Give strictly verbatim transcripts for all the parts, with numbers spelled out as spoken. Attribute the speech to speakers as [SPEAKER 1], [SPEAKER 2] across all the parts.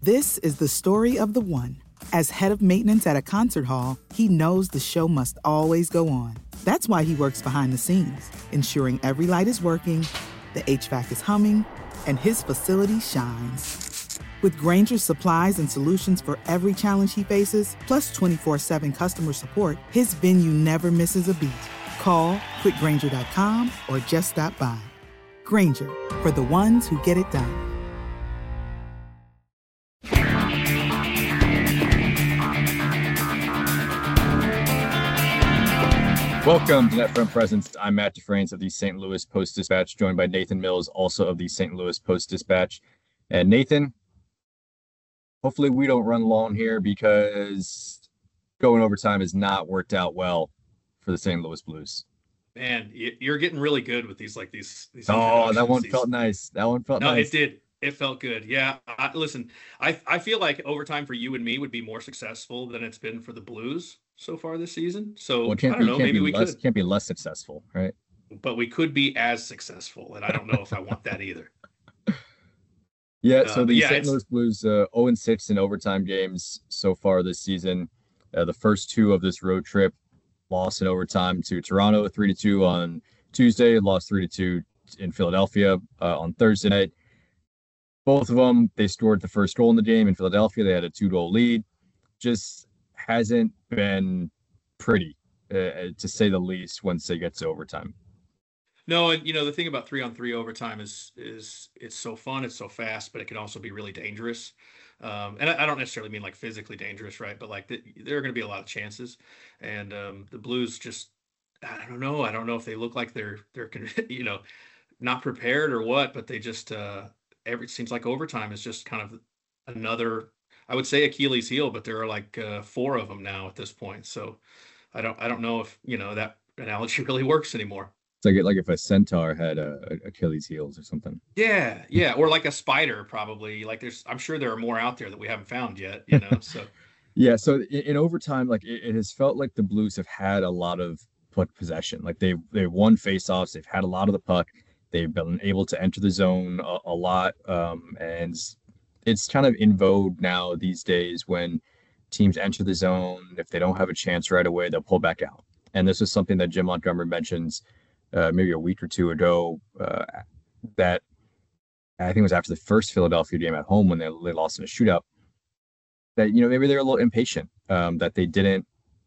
[SPEAKER 1] This is the story of the one. As head of maintenance at a concert hall, he knows the show must always go on. That's why he works behind the scenes, ensuring every light is working, the H V A C is humming, and his facility shines. With Grainger's supplies and solutions for every challenge he faces, plus twenty-four seven customer support, his venue never misses a beat. Call quick grainger dot com or just stop by. Grainger, for the ones who get it done.
[SPEAKER 2] Welcome to NetFront Presence. I'm Matt Dufresne of the Saint Louis Post-Dispatch, joined by Nathan Mills, also of the Saint Louis Post-Dispatch. And Nathan, hopefully we don't run long here because going overtime has not worked out well for the Saint Louis Blues.
[SPEAKER 3] Man, you're getting really good with these, like these. these
[SPEAKER 2] oh, that one these... felt nice. That one felt
[SPEAKER 3] no,
[SPEAKER 2] nice.
[SPEAKER 3] No, it did. It felt good. Yeah. I, listen, I I feel like overtime for you and me would be more successful than it's been for the Blues so far this season. So
[SPEAKER 2] well,
[SPEAKER 3] I don't
[SPEAKER 2] be,
[SPEAKER 3] know. Maybe we
[SPEAKER 2] less,
[SPEAKER 3] could.
[SPEAKER 2] Can't be less successful, right?
[SPEAKER 3] But we could be as successful, and I don't know if I want that either.
[SPEAKER 2] Yeah. So
[SPEAKER 3] uh,
[SPEAKER 2] the
[SPEAKER 3] yeah,
[SPEAKER 2] Saint Louis Blues uh, oh and six in overtime games so far this season. Uh, the first two of this road trip, lost in overtime to Toronto, three to two on Tuesday, lost three to two in Philadelphia uh, on Thursday night. Both of them, they scored the first goal in the game in Philadelphia. They had a two-goal lead. Just hasn't been pretty, uh, to say the least, once they get to overtime.
[SPEAKER 3] No, and you know the thing about three-on-three overtime is is it's so fun, it's so fast, but it can also be really dangerous. Um, and I, I don't necessarily mean like physically dangerous, right? But like the, there are going to be a lot of chances, and um, the Blues just, I don't know, I don't know if they look like they're they're you know not prepared or what, but they just. Uh, Every, it seems like overtime is just kind of another, I would say Achilles heel, but there are like uh, four of them now at this point. So I don't, I don't know if, you know, that analogy really works anymore.
[SPEAKER 2] It's like, like if a centaur had a, a Achilles heels or something.
[SPEAKER 3] Yeah. Yeah. Or like a spider, probably. Like there's, I'm sure there are more out there that we haven't found yet, you know, so.
[SPEAKER 2] Yeah. So in, in overtime, like it, it has felt like the Blues have had a lot of puck possession. Like they've, they've won faceoffs. They've had a lot of the puck. They've been able to enter the zone a, a lot, um, and it's kind of in vogue now these days when teams enter the zone. If they don't have a chance right away, they'll pull back out. And this is something that Jim Montgomery mentions uh, maybe a week or two ago uh, that I think it was after the first Philadelphia game at home when they, they lost in a shootout, that, you know, maybe they're a little impatient, um, that they didn't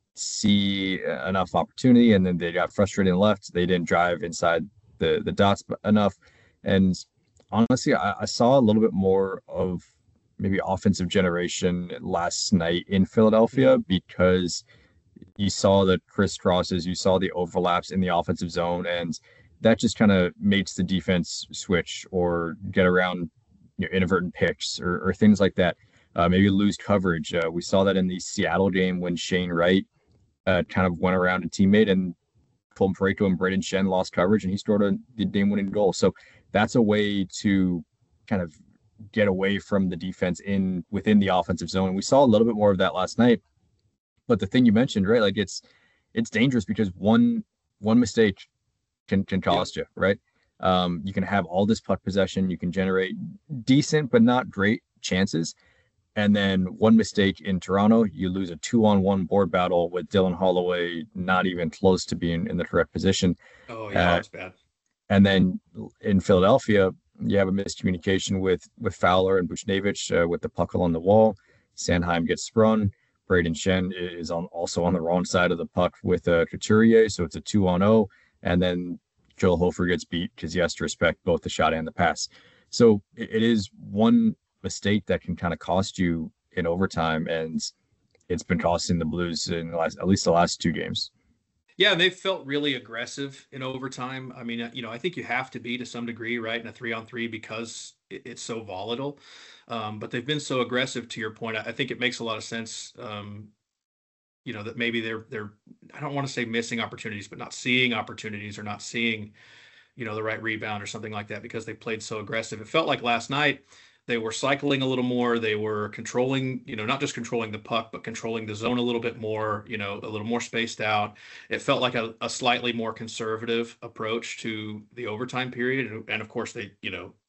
[SPEAKER 2] see enough opportunity and then they got frustrated and left. They didn't drive inside the the dots enough. And honestly, I, I saw a little bit more of maybe offensive generation last night in Philadelphia because you saw the crisscrosses, you saw the overlaps in the offensive zone, and that just kind of makes the defense switch or get around, you know, inadvertent picks or, or things like that. Uh, maybe lose coverage. Uh, we saw that in the Seattle game when Shane Wright uh, kind of went around a teammate and Colton Parayko and Braden Shen lost coverage and he scored a game-winning goal. So that's a way to kind of get away from the defense in within the offensive zone. And we saw a little bit more of that last night. But the thing you mentioned, right? Like it's it's dangerous because one one mistake can can cost yeah. you, right? Um, you can have all this puck possession, you can generate decent but not great chances. And then one mistake in Toronto, you lose a two-on-one board battle with Dylan Holloway not even close to being in the correct position.
[SPEAKER 3] Oh, yeah, uh, that's bad.
[SPEAKER 2] And then in Philadelphia, you have a miscommunication with with Fowler and Buchnevich uh, with the puck on the wall. Sanheim gets sprung. Braden Shen is on also on the wrong side of the puck with uh, Couturier, so it's a two-on-oh. And then Joel Hofer gets beat because he has to respect both the shot and the pass. So it, it is one mistake that can kind of cost you in overtime, and it's been costing the Blues in the last, at least the last two games.
[SPEAKER 3] Yeah, they felt really aggressive in overtime. I mean, you know, I think you have to be to some degree, right, in a three-on-three because it's so volatile. Um, but they've been so aggressive. To your point, I think it makes a lot of sense. Um, you know, that maybe they're they're I don't want to say missing opportunities, but not seeing opportunities or not seeing, you know, the right rebound or something like that because they played so aggressive. It felt like last night they were cycling a little more. They were controlling, you know, not just controlling the puck, but controlling the zone a little bit more, you know, a little more spaced out. It felt like a, a slightly more conservative approach to the overtime period. And, and of course, they, you know,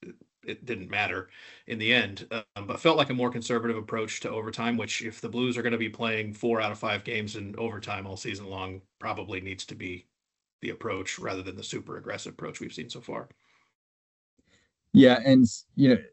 [SPEAKER 3] it didn't matter in the end. Um, but felt like a more conservative approach to overtime, which if the Blues are going to be playing four out of five games in overtime all season long, probably needs to be the approach rather than the super aggressive approach we've seen so far.
[SPEAKER 2] Yeah, and you know,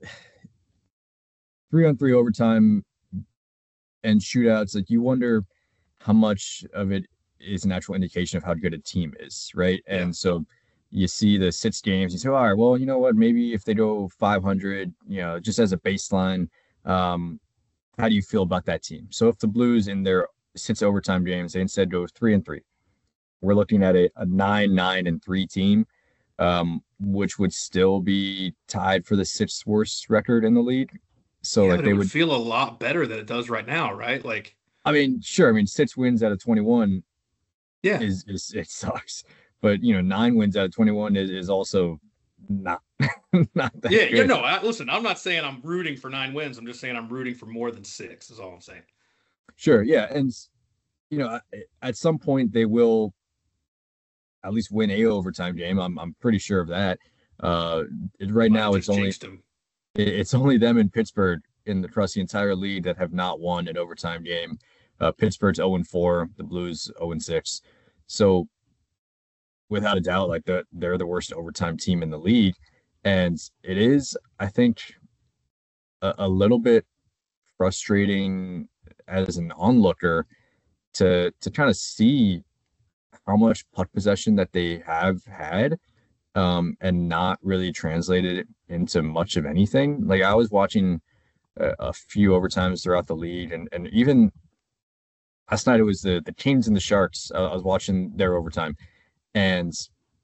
[SPEAKER 2] three on three overtime and shootouts, like you wonder how much of it is an actual indication of how good a team is, right?
[SPEAKER 3] Yeah.
[SPEAKER 2] And so you see the six games, you say, all right, well, you know what? Maybe if they go five hundred, you know, just as a baseline, um, how do you feel about that team? So if the Blues in their six overtime games, they instead go three and three, we're looking at a, a nine, nine, and three team, um, which would still be tied for the sixth worst record in the league. So
[SPEAKER 3] Yeah,
[SPEAKER 2] like
[SPEAKER 3] but
[SPEAKER 2] they
[SPEAKER 3] it would
[SPEAKER 2] would,
[SPEAKER 3] feel a lot better than it does right now, right? Like,
[SPEAKER 2] I mean, sure, I mean, six wins out of twenty-one
[SPEAKER 3] yeah,
[SPEAKER 2] is is it sucks, but you know, nine wins out of twenty-one is, is also not not that
[SPEAKER 3] yeah, yeah.
[SPEAKER 2] good.
[SPEAKER 3] No, I, listen, I'm not saying I'm rooting for nine wins. I'm just saying I'm rooting for more than six. Is all I'm saying.
[SPEAKER 2] Sure, yeah, and you know, at some point they will at least win a overtime game. I'm I'm pretty sure of that. Uh, it, right
[SPEAKER 3] Well, I
[SPEAKER 2] now it's
[SPEAKER 3] just
[SPEAKER 2] only
[SPEAKER 3] jinxed him.
[SPEAKER 2] it, it's only them in Pittsburgh in across the entire league that have not won an overtime game. Uh, Pittsburgh's zero and four, the Blues zero and six. So without a doubt, like the, they're the worst overtime team in the league. And it is, I think, a, a little bit frustrating as an onlooker to to kind of see how much puck possession that they have had, um, and not really translated it into much of anything. Like I was watching a, a few overtimes throughout the league, and and even last night it was the the Kings and the Sharks. I, I was watching their overtime, and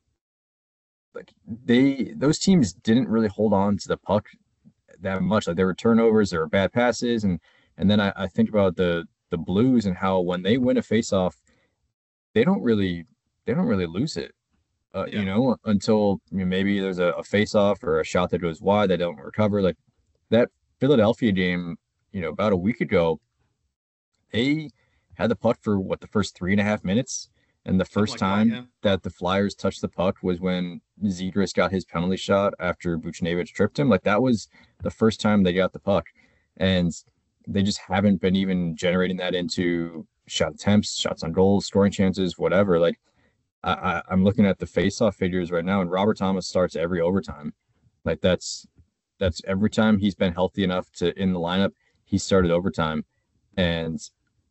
[SPEAKER 2] like they those teams didn't really hold on to the puck that much. Like there were turnovers, there were bad passes, and and then I, I think about the the Blues and how when they win a faceoff, they don't really they don't really lose it. Uh, you
[SPEAKER 3] Yeah,
[SPEAKER 2] know, until you know, maybe there's a, a face-off or a shot that goes wide, they don't recover. Like that Philadelphia game, you know, about a week ago, they had the puck for what the first three and a half minutes, and the
[SPEAKER 3] something
[SPEAKER 2] first
[SPEAKER 3] like that.
[SPEAKER 2] time
[SPEAKER 3] Yeah,
[SPEAKER 2] that the Flyers touched the puck was when Zegras got his penalty shot after Buchnevich tripped him. Like that was the first time they got the puck, and they just haven't been even generating that into shot attempts, shots on goals, scoring chances, whatever. Like I, I, I'm looking at the face-off figures right now, and Robert Thomas starts every overtime. Like that's that's every time he's been healthy enough to in the lineup, he started overtime. And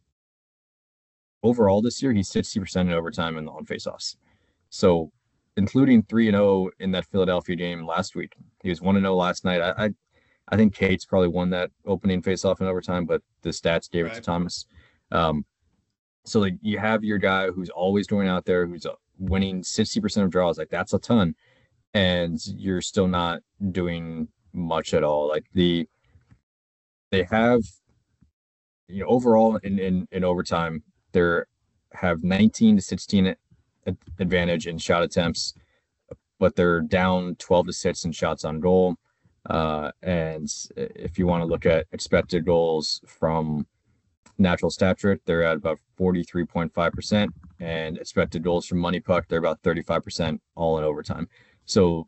[SPEAKER 2] overall this year, he's sixty percent in overtime and on faceoffs. So including three and oh in that Philadelphia game last week. He was one and oh last night. I, I I think Cates probably won that opening faceoff in overtime, but the stats gave it to
[SPEAKER 3] right.
[SPEAKER 2] Thomas. Um, so like you have your guy who's always going out there, who's winning sixty percent of draws. Like that's a ton, and you're still not doing much at all. Like the they have, you know, overall in in, in overtime, they have nineteen to sixteen advantage in shot attempts, but they're down twelve to six in shots on goal. Uh, and if you want to look at expected goals from natural stat trick, they're at about forty-three point five percent, and expected goals from money puck, they're about thirty-five percent all in overtime. So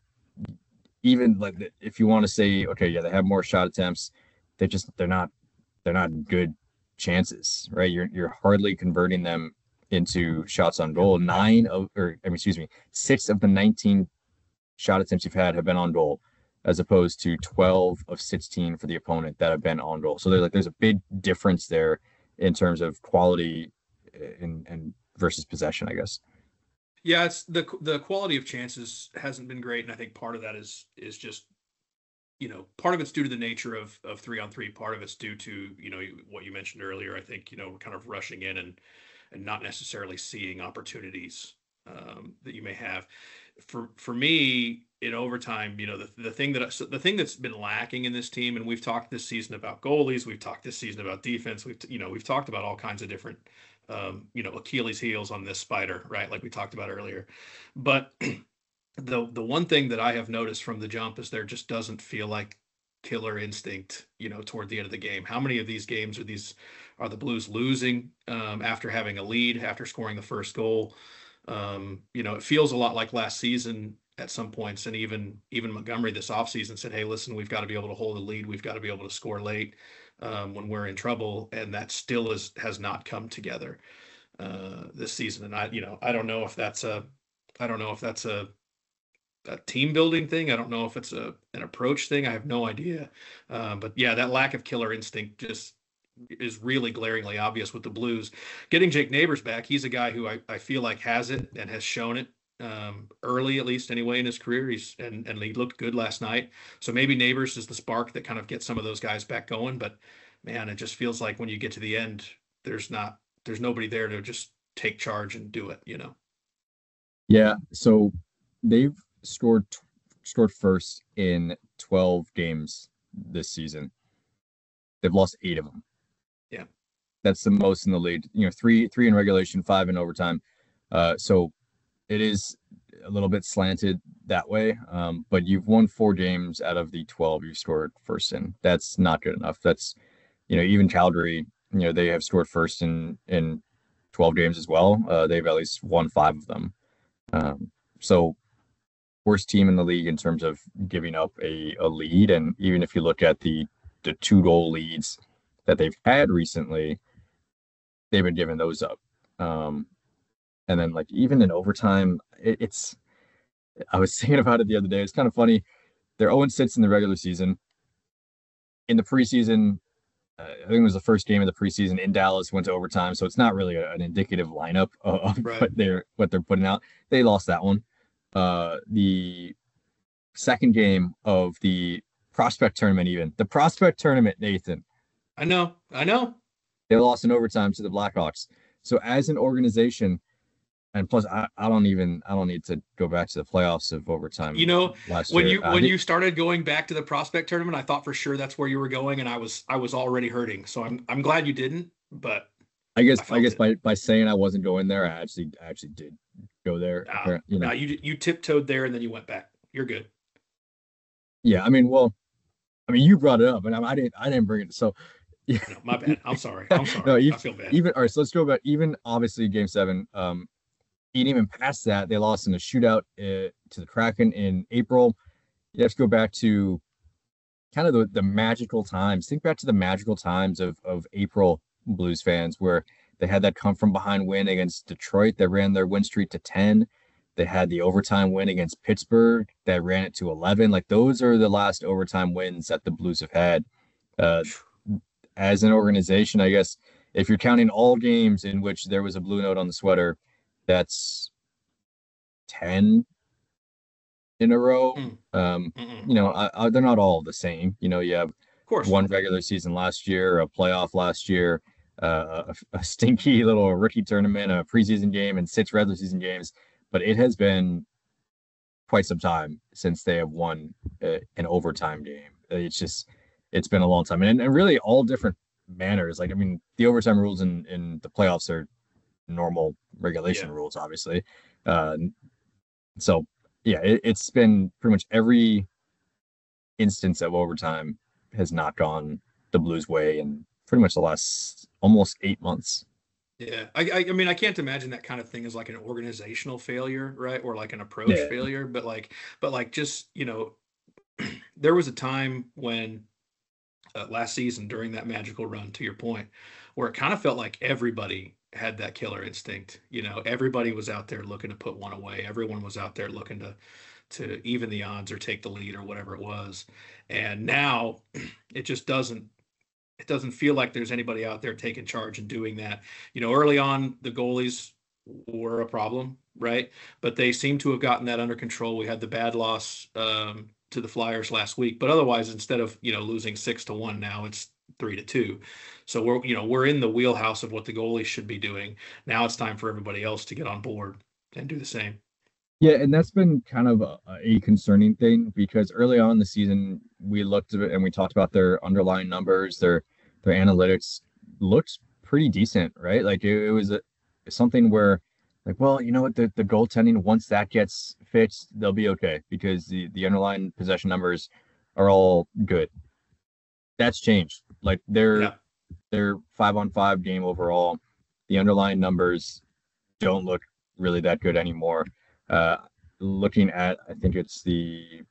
[SPEAKER 2] even like if you want to say, okay, yeah, they have more shot attempts, they just they're not they're not good chances, right? You're you're hardly converting them into shots on goal. Nine of or I mean, excuse me, six of the nineteen shot attempts you've had have been on goal, as opposed to twelve of sixteen for the opponent that have been on goal. So there's like there's a big difference there in terms of quality and and versus possession, I guess.
[SPEAKER 3] Yeah, it's the the quality of chances hasn't been great, and I think part of that is is just you know part of it's due to the nature of of three on three. Part of it's due to you know what you mentioned earlier. I think you know kind of rushing in and and not necessarily seeing opportunities um, that you may have. For for me in overtime, you know the the thing that so the thing that's been lacking in this team, and we've talked this season about goalies, we've talked this season about defense, we've you know we've talked about all kinds of different um, you know Achilles heels on this spider, right? Like we talked about earlier, but the the one thing that I have noticed from the jump is there just doesn't feel like killer instinct, you know, toward the end of the game. How many of these games are these are the Blues losing um, after having a lead, after scoring the first goal? Um, you know, it feels a lot like last season at some points, and even even Montgomery this offseason said, "Hey, listen, we've got to be able to hold the lead. We've got to be able to score late um, when we're in trouble," and that still is has not come together uh, this season. And I, you know, I don't know if that's a, I don't know if that's a, a team building thing. I don't know if it's a an approach thing. I have no idea. Uh, but yeah, that lack of killer instinct just is really glaringly obvious with the Blues. Getting Jake Neighbors back, he's a guy who I, I feel like has it and has shown it um, early, at least anyway, in his career. He's and, and he looked good last night. So maybe Neighbors is the spark that kind of gets some of those guys back going. But man, it just feels like when you get to the end, there's not there's nobody there to just take charge and do it, you know.
[SPEAKER 2] Yeah, so they've scored scored first in twelve games this season. They've lost eight of them.
[SPEAKER 3] Yeah,
[SPEAKER 2] that's the most in the league. You know, three three in regulation, five in overtime. Uh, so it is a little bit slanted that way. Um, but you've won four games out of the twelve you've scored first in. That's not good enough. That's, you know, even Calgary, you know, they have scored first in in twelve games as well. Uh, they've at least won five of them. Um, so worst team in the league in terms of giving up a, a lead. And even if you look at the the two goal leads that they've had recently, they've been giving those up. Um, and then like even in overtime, it, it's, I was thinking about it the other day. It's kind of funny. They're oh and six in the regular season. In the preseason, uh, I think it was the first game of the preseason in Dallas, went to overtime. So it's not really a, an indicative lineup of
[SPEAKER 3] Right.
[SPEAKER 2] what they're, what they're putting out. They lost that one. Uh, the second game of the prospect tournament, even the prospect tournament, Nathan,
[SPEAKER 3] I know, I know.
[SPEAKER 2] they lost in overtime to the Blackhawks. So as an organization, and plus I, I don't even I don't need to go back to the playoffs of overtime.
[SPEAKER 3] You know,
[SPEAKER 2] last
[SPEAKER 3] when
[SPEAKER 2] year.
[SPEAKER 3] you
[SPEAKER 2] Uh,
[SPEAKER 3] when
[SPEAKER 2] they-
[SPEAKER 3] you started going back to the prospect tournament, I thought for sure that's where you were going, and I was I was already hurting. So I'm I'm glad you didn't. But
[SPEAKER 2] I guess
[SPEAKER 3] I
[SPEAKER 2] I,
[SPEAKER 3] felt
[SPEAKER 2] guess
[SPEAKER 3] it.
[SPEAKER 2] by, by saying I wasn't going there, I actually I actually did go there.
[SPEAKER 3] nah,
[SPEAKER 2] appar- You know,
[SPEAKER 3] nah, you you tiptoed there and then you went back. You're good.
[SPEAKER 2] yeah. I mean, well, I mean, you brought it up, and I, I didn't I didn't bring it. So yeah,
[SPEAKER 3] No, my bad. I'm sorry. I'm sorry.
[SPEAKER 2] no,
[SPEAKER 3] I
[SPEAKER 2] even,
[SPEAKER 3] feel bad.
[SPEAKER 2] even all right. So let's go back. Even obviously, Game Seven. Um, even past that, they lost in a shootout uh, to the Kraken in April. You have to go back to kind of the, the magical times. Think back to the magical times of of April Blues fans, where they had that come from behind win against Detroit that ran their win streak to ten. They had the overtime win against Pittsburgh that ran it to eleven. Like those are the last overtime wins that the Blues have had. Uh, as an organization, I guess if you're counting all games in which there was a blue note on the sweater, that's ten in a row.
[SPEAKER 3] Mm.
[SPEAKER 2] Um,
[SPEAKER 3] Mm-mm.
[SPEAKER 2] you know, I, I, they're not all the same. You know, you have
[SPEAKER 3] Of course.
[SPEAKER 2] one regular season last year, a playoff last year, uh, a, a stinky little rookie tournament, a preseason game, and six regular season games. But it has been quite some time since they have won uh, an overtime game. It's just, it's been a long time, and, and really all different manners. Like, I mean, the overtime rules in in the playoffs are normal regulation
[SPEAKER 3] Yeah.
[SPEAKER 2] rules, obviously. Uh, so yeah, it, it's been pretty much every instance of overtime has not gone the Blues' way in pretty much the last almost eight months.
[SPEAKER 3] Yeah, I, I I mean I can't imagine that kind of thing as like an organizational failure, right? Or like an approach
[SPEAKER 2] Yeah.
[SPEAKER 3] failure, but like but like just, you know, there was a time when uh, last season during that magical run, to your point, where it kind of felt like everybody had that killer instinct. You know, everybody was out there looking to put one away. Everyone was out there looking to to even the odds or take the lead or whatever it was. And now it just doesn't it doesn't feel like there's anybody out there taking charge and doing that. You know, early on the goalies were a problem, right? But they seem to have gotten that under control. We had the bad loss um, to the Flyers last week, but otherwise, instead of you know losing six to one, now it's three to two. So we're you know we're in the wheelhouse of what the goalies should be doing. Now it's time for everybody else to get on board and do the same.
[SPEAKER 2] Yeah, and that's been kind of a, a concerning thing because early on in the season we looked at it and we talked about their underlying numbers, their their analytics looked pretty decent, right? Like it, it was a, something where, like, well, you know what, the, the goaltending once that gets fixed, they'll be okay because the the underlying possession numbers are all good. That's changed. Like their
[SPEAKER 3] Yeah.
[SPEAKER 2] their five on five game overall, the underlying numbers don't look really that good anymore. Uh, looking at, I think it's the,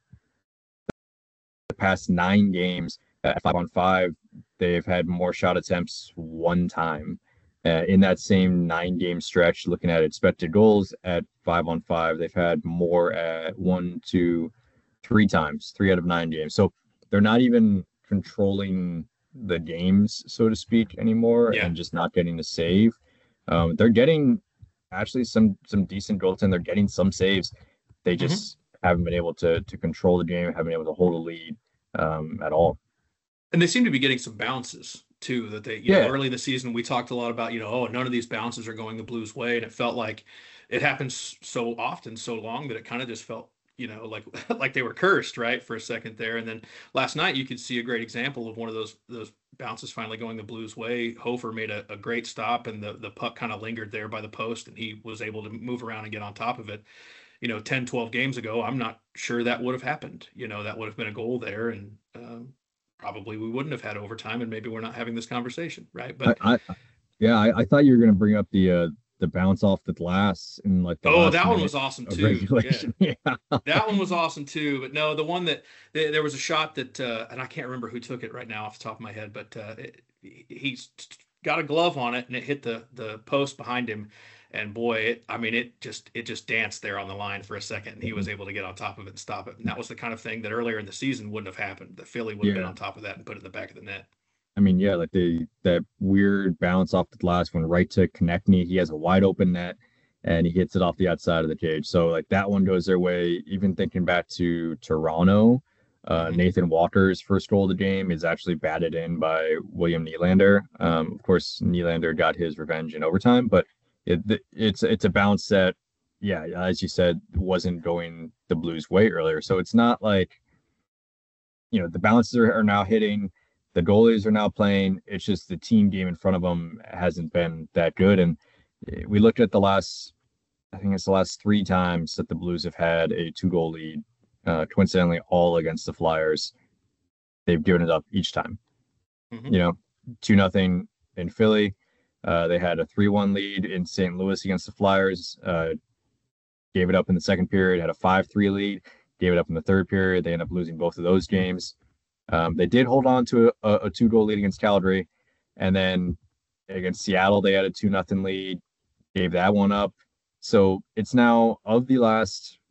[SPEAKER 2] the past nine games at five on five, they've had more shot attempts one time. Uh, in that same nine game stretch, looking at expected goals at five on five, they've had more at one, two, three times, three out of nine games. So they're not even controlling the games, so to speak, anymore,
[SPEAKER 3] Yeah.
[SPEAKER 2] and just not getting the save. Um, they're getting actually some some decent goaltending. They're getting some saves. They
[SPEAKER 3] Mm-hmm.
[SPEAKER 2] just haven't been able to to control the game, haven't been able to hold a lead um, at all.
[SPEAKER 3] And they seem to be getting some bounces too. That they, you
[SPEAKER 2] Yeah.
[SPEAKER 3] know, early in the season we talked a lot about, you know, oh, none of these bounces are going the Blues' way, and it felt like it happens so often, so long that it kind of just felt, you know, like like they were cursed, right, for a second there. And then last night you could see a great example of one of those those bounces finally going the Blues' way. Hofer made a, a great stop, and the the puck kind of lingered there by the post, and he was able to move around and get on top of it. You know, ten, twelve games ago, I'm not sure that would have happened. You know, that would have been a goal there, and um, probably we wouldn't have had overtime, and maybe we're not having this conversation, right? But
[SPEAKER 2] I, I yeah, I, I thought you were gonna bring up the uh the bounce off the glass in like the
[SPEAKER 3] oh,
[SPEAKER 2] last
[SPEAKER 3] that one
[SPEAKER 2] minute
[SPEAKER 3] was awesome
[SPEAKER 2] of
[SPEAKER 3] too. Yeah,
[SPEAKER 2] regulation. Yeah.
[SPEAKER 3] that one was awesome too. But no, the one that there there was a shot that, uh, and I can't remember who took it right now off the top of my head, but uh, it, he's got a glove on it, and it hit the the post behind him. And boy, it, I mean, it just it just danced there on the line for a second, and he was able to get on top of it and stop it. And that was the kind of thing that earlier in the season wouldn't have happened. The Philly would have been
[SPEAKER 2] Yeah.
[SPEAKER 3] on top of that and put it in the back of the net.
[SPEAKER 2] I mean, yeah, like the that weird bounce off the glass when right to Konechny, he has a wide open net and he hits it off the outside of the cage. So like that one goes their way. Even thinking back to Toronto, uh,
[SPEAKER 3] Mhm.
[SPEAKER 2] Nathan Walker's first goal of the game is actually batted in by William Nylander. Um, of course, Nylander got his revenge in overtime, but it, it's it's a bounce that, yeah, as you said, wasn't going the Blues' way earlier. So it's not like, you know, the bounces are, are now hitting, the goalies are now playing. It's just the team game in front of them hasn't been that good. And we looked at the last, I think it's the last three times that the Blues have had a two goal lead, uh, coincidentally, all against the Flyers. They've given it up each time.
[SPEAKER 3] Mhm.
[SPEAKER 2] You know, two nothing in Philly. Uh, they had a three one lead in Saint Louis against the Flyers. Uh, gave it up in the second period, had a five three lead, gave it up in the third period. They ended up losing both of those games. Um, they did hold on to a, a two goal lead against Calgary. And then against Seattle, they had a two nothing lead, gave that one up. So it's now, of the last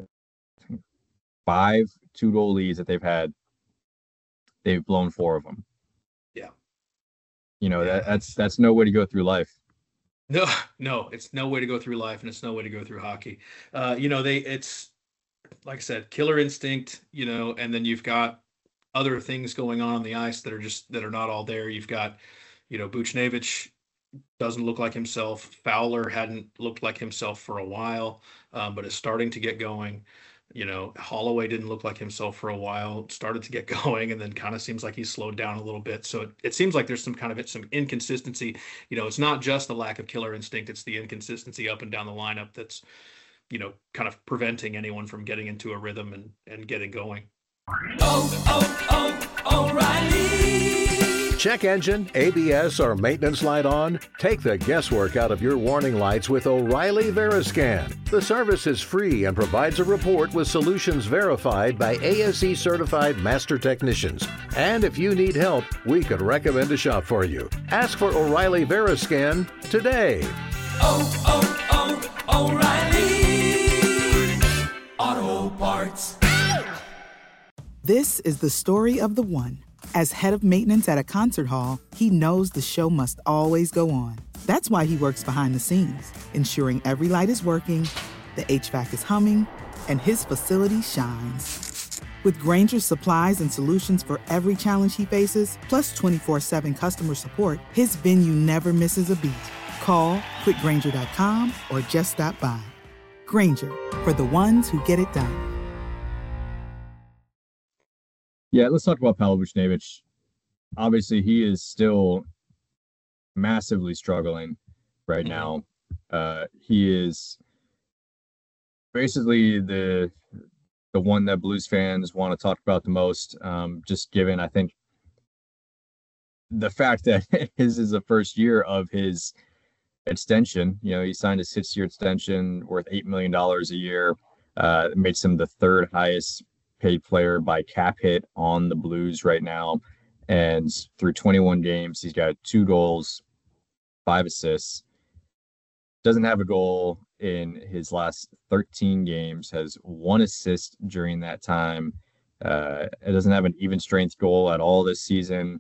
[SPEAKER 2] five two goal leads that they've had, they've blown four of them.
[SPEAKER 3] Yeah.
[SPEAKER 2] You know,
[SPEAKER 3] Yeah,
[SPEAKER 2] that, that's that's no way to go through life.
[SPEAKER 3] No, no, it's no way to go through life, and it's no way to go through hockey. Uh, you know, they it's like I said, killer instinct, you know, and then you've got other things going on on the ice that are just that are not all there. You've got, you know, Buchnevich doesn't look like himself. Fowler hadn't looked like himself for a while, um, but is starting to get going. You know, Holloway didn't look like himself for a while, started to get going, and then kind of seems like he's slowed down a little bit. So it, it seems like there's some kind of some inconsistency. You know, it's not just the lack of killer instinct; it's the inconsistency up and down the lineup that's, you know, kind of preventing anyone from getting into a rhythm and and getting going.
[SPEAKER 4] Oh, oh, oh, O'Reilly.
[SPEAKER 5] Check engine, A B S, or maintenance light on? Take the guesswork out of your warning lights with O'Reilly Veriscan. The service is free and provides a report with solutions verified by A S E certified master technicians. And if you need help, we could recommend a shop for you. Ask for O'Reilly Veriscan today.
[SPEAKER 4] Oh, oh, oh, O'Reilly. Auto Parts.
[SPEAKER 1] This is the story of the one. As head of maintenance at a concert hall, he knows the show must always go on. That's why he works behind the scenes, ensuring every light is working, the H V A C is humming, and his facility shines. With Grainger's supplies and solutions for every challenge he faces, plus twenty-four seven customer support, his venue never misses a beat. Call quick grainger dot com or just stop by. Grainger, for the ones who get it done.
[SPEAKER 2] Yeah, let's talk about Pavel Buchnevich. Obviously, he is still massively struggling right now. Uh, he is basically the the one that Blues fans want to talk about the most, um, just given, I think, the fact that his is the first year of his extension. You know, he signed a six-year extension worth eight million dollars a year. Uh, it makes him the third highest paid player by cap hit on the Blues right now. And through twenty-one games, he's got two goals, five assists. Doesn't have a goal in his last thirteen games, has one assist during that time. Uh, it doesn't have an even strength goal at all this season.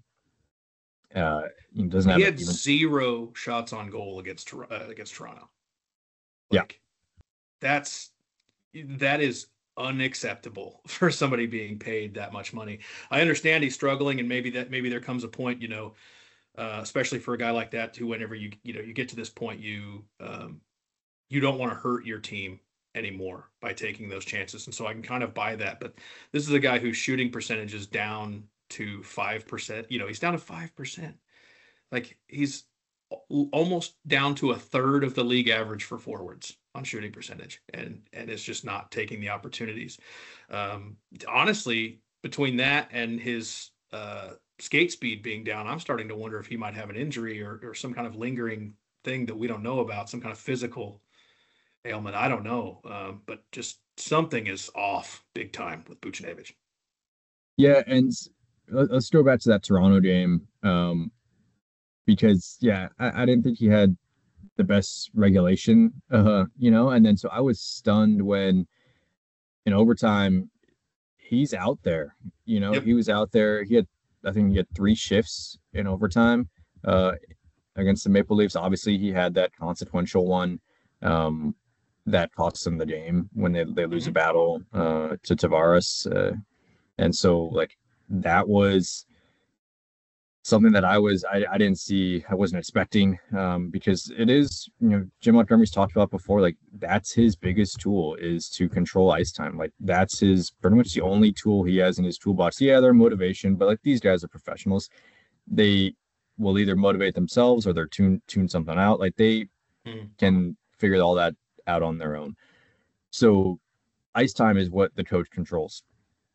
[SPEAKER 2] Uh, he doesn't
[SPEAKER 3] he
[SPEAKER 2] have
[SPEAKER 3] had
[SPEAKER 2] even...
[SPEAKER 3] zero shots on goal against uh, against Toronto.
[SPEAKER 2] Like,
[SPEAKER 3] yeah, that's that is unacceptable for somebody being paid that much money. I understand he's struggling, and maybe that maybe there comes a point, you know, uh, especially for a guy like that, who whenever you you know you get to this point, you um, you don't want to hurt your team anymore by taking those chances, and so I can kind of buy that. But this is a guy whose shooting percentage is down to five percent. You know, he's down to five percent. Like, he's almost down to a third of the league average for forwards on shooting percentage, and and it's just not taking the opportunities. Um, honestly, between that and his uh, skate speed being down, I'm starting to wonder if he might have an injury or, or some kind of lingering thing that we don't know about, some kind of physical ailment. I don't know, um, but just something is off big time with Buchnevich.
[SPEAKER 2] Yeah, and let's go back to that Toronto game, um, because, yeah, I, I didn't think he had the best regulation, uh, you know, and then so I was stunned when in overtime he's out there, you know, yep. He was out there. He had, I think he had three shifts in overtime uh, against the Maple Leafs. Obviously, he had that consequential one um, that cost them the game when they, they lose mm-hmm. a battle uh, to Tavares. Uh, and so, like, that was something that I was, I, I didn't see, I wasn't expecting, um, because it is, you know, Jim Montgomery's talked about before, like, that's his biggest tool is to control ice time. Like, that's his pretty much the only tool he has in his toolbox. Yeah, they're motivation, but like, these guys are professionals. They will either motivate themselves or they're tune, tune something out. Like, they mm. can figure all that out on their own. So ice time is what the coach controls.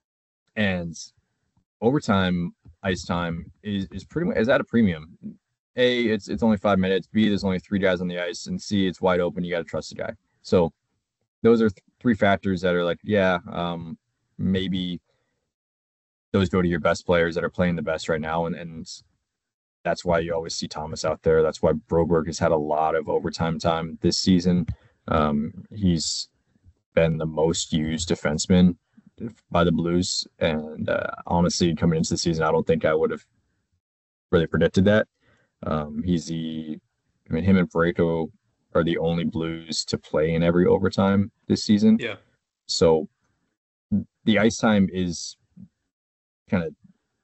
[SPEAKER 2] And overtime ice time is, is pretty much is at a premium. A, it's it's only five minutes. B, there's only three guys on the ice. And C, it's wide open. You got to trust the guy. So those are th- three factors that are like, yeah, um, maybe those go to your best players that are playing the best right now. And, and that's why you always see Thomas out there. That's why Broberg has had a lot of overtime time this season. Um, he's been the most used defenseman by the Blues, and uh, honestly, coming into the season, I don't think I would have really predicted that. Um, he's the, I mean, him and Parayko are the only Blues to play in every overtime this season.
[SPEAKER 3] Yeah.
[SPEAKER 2] So the ice time is kind of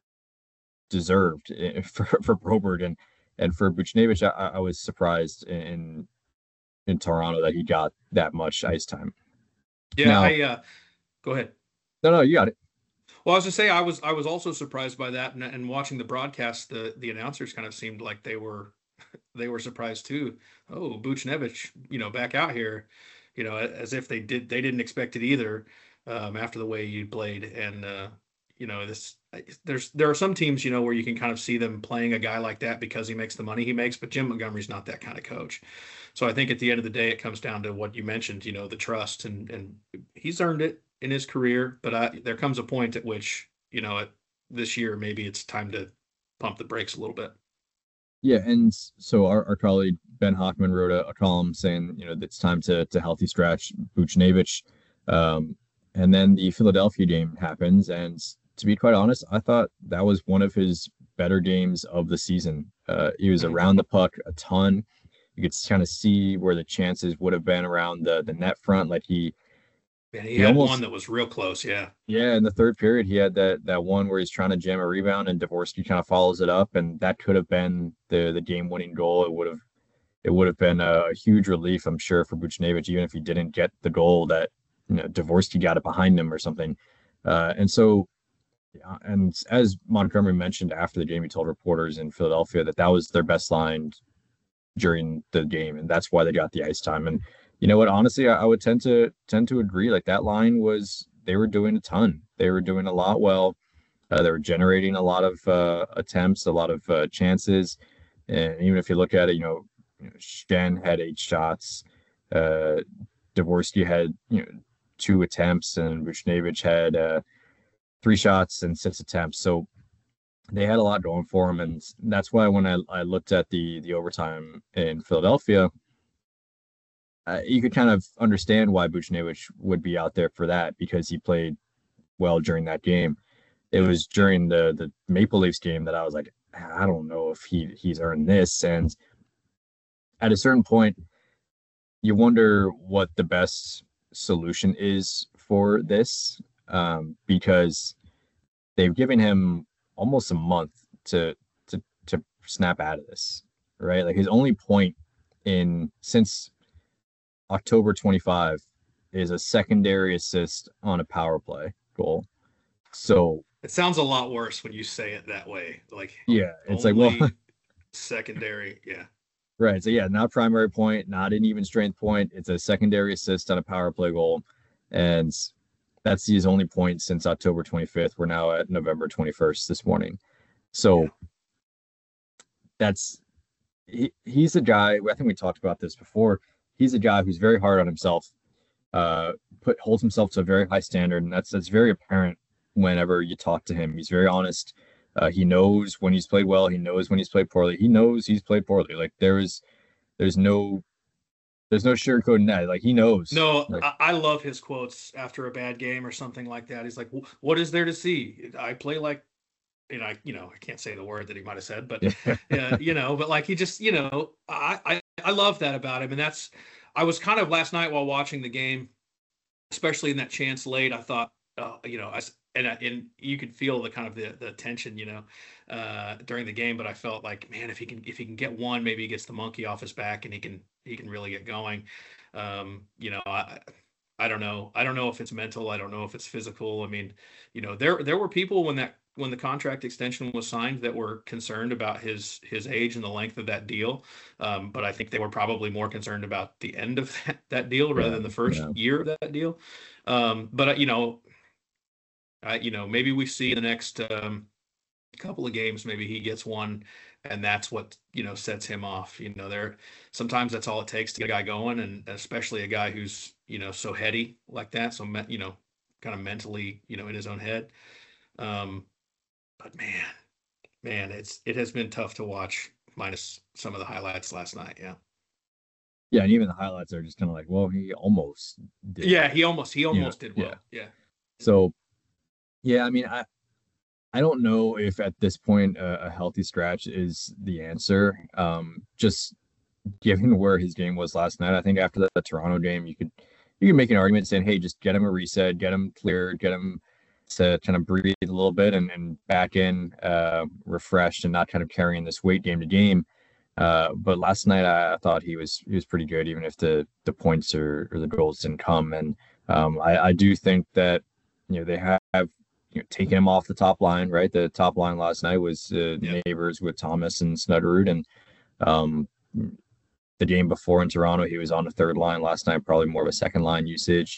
[SPEAKER 2] deserved for for Broberg, and and for Buchnevich, I, I was surprised in in Toronto that he got that much ice time.
[SPEAKER 3] Yeah, now, I uh, go ahead.
[SPEAKER 2] No, no, you got it.
[SPEAKER 3] Well, I was to say I was I was also surprised by that, and, and watching the broadcast, the the announcers kind of seemed like they were they were surprised too. Oh, Buchnevich, you know, back out here, you know, as if they did they didn't expect it either um, after the way you played, and uh, you know, this there's there are some teams, you know, where you can kind of see them playing a guy like that because he makes the money he makes, but Jim Montgomery's not that kind of coach. So I think at the end of the day, it comes down to what you mentioned, you know, the trust, and and he's earned it in his career, but I, there comes a point at which, you know, at this year, maybe it's time to pump the brakes a little bit.
[SPEAKER 2] Yeah. And so our, our colleague, Ben Hockman, wrote a, a column saying, you know, it's time to, to healthy scratch Buchnevich. Um, and then the Philadelphia game happens. And to be quite honest, I thought that was one of his better games of the season. Uh, he was around the puck a ton. You could kind of see where the chances would have been around the, the net front. Like he,
[SPEAKER 3] Man, he, he had almost, one that was real close, yeah.
[SPEAKER 2] Yeah, in the third period, he had that that one where he's trying to jam a rebound, and Dvorsky kind of follows it up, and that could have been the the game-winning goal. It would have it would have been a huge relief, I'm sure, for Buchnevich, even if he didn't get the goal that, you know, Dvorsky got it behind him or something. Uh, and so, yeah, and as Montgomery mentioned after the game, he told reporters in Philadelphia that that was their best line during the game, and that's why they got the ice time. And you know what? Honestly, I, I would tend to tend to agree. Like, that line was, they were doing a ton. They were doing a lot well. Uh, they were generating a lot of uh, attempts, a lot of uh, chances. And even if you look at it, you know, you know Schenn had eight shots. Uh, Dvorsky had, you know, two attempts, and Vucinovic had uh, three shots and six attempts. So they had a lot going for him, and that's why when I, I looked at the the overtime in Philadelphia, uh, you could kind of understand why Vucinovic would be out there for that, because he played well during that game. It was during the the Maple Leafs game that I was like, I don't know if he he's earned this. And at a certain point, you wonder what the best solution is for this, um, because they've given him almost a month to to to snap out of this, right? Like his only point in since October twenty-fifth is a secondary assist on a power play goal. So
[SPEAKER 3] it sounds a lot worse when you say it that way. Like,
[SPEAKER 2] yeah, it's like, well,
[SPEAKER 3] secondary, yeah.
[SPEAKER 2] Right. So yeah, not primary point, not an even strength point. It's a secondary assist on a power play goal. And that's his only point since October twenty-fifth. We're now at November twenty-first this morning. So yeah. that's he, he's a guy, I think we talked about this before. He's a guy who's very hard on himself, uh, put holds himself to a very high standard, and that's that's very apparent whenever you talk to him. He's very honest. Uh, he knows when he's played well. He knows when he's played poorly. He knows he's played poorly. Like there is, there's no, there's no sugarcoating that. Like he knows.
[SPEAKER 3] No,
[SPEAKER 2] like,
[SPEAKER 3] I, I love his quotes after a bad game or something like that. He's like, "What is there to see? I play like," and I, you know, I can't say the word that he might have said, but uh, you know, but like he just, you know, I, I, I love that about him, and that's. I was kind of last night while watching the game, especially in that chance late. I thought, uh, you know, I. And, and you could feel the kind of the, the tension, you know, uh, during the game. But I felt like, man, if he can if he can get one, maybe he gets the monkey off his back and he can he can really get going. Um, you know, I I don't know. I don't know if it's mental. I don't know if it's physical. I mean, you know, there there were people when that when the contract extension was signed that were concerned about his his age and the length of that deal. Um, but I think they were probably more concerned about the end of that, that deal rather yeah, than the first yeah. year of that deal. Um, but you know. Uh, you know, maybe we see in the next um, couple of games, maybe he gets one, and that's what, you know, sets him off. You know, there sometimes that's all it takes to get a guy going, and especially a guy who's, you know, so heady like that. So, you know, kind of mentally, you know, in his own head. Um, but man, man, it's it has been tough to watch, minus some of the highlights last night. Yeah.
[SPEAKER 2] Yeah, and even the highlights are just kind of like, well, he almost did.
[SPEAKER 3] Yeah, he almost he almost you know, did well. Yeah. yeah.
[SPEAKER 2] So. Yeah, I mean, I I don't know if at this point uh, a healthy scratch is the answer. Um, just given where his game was last night, I think after the, the Toronto game, you could you could make an argument saying, hey, just get him a reset, get him cleared, get him to kind of breathe a little bit and, and back in uh, refreshed and not kind of carrying this weight game to game. Uh, but last night I, I thought he was he was pretty good, even if the the points or, or the goals didn't come. And um, I, I do think that you know they have. You know, taking him off the top line, right? The top line last night was uh, yeah. Neighbors with Thomas and Snutterud, and um, the game before in Toronto, he was on the third line last night, probably more of a second line usage.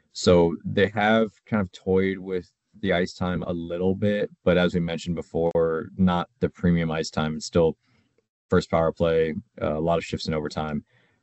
[SPEAKER 2] So they have kind of toyed with the ice time a little bit, but as we mentioned before, not the premium ice time. It's still first power play, uh, a lot of shifts in overtime.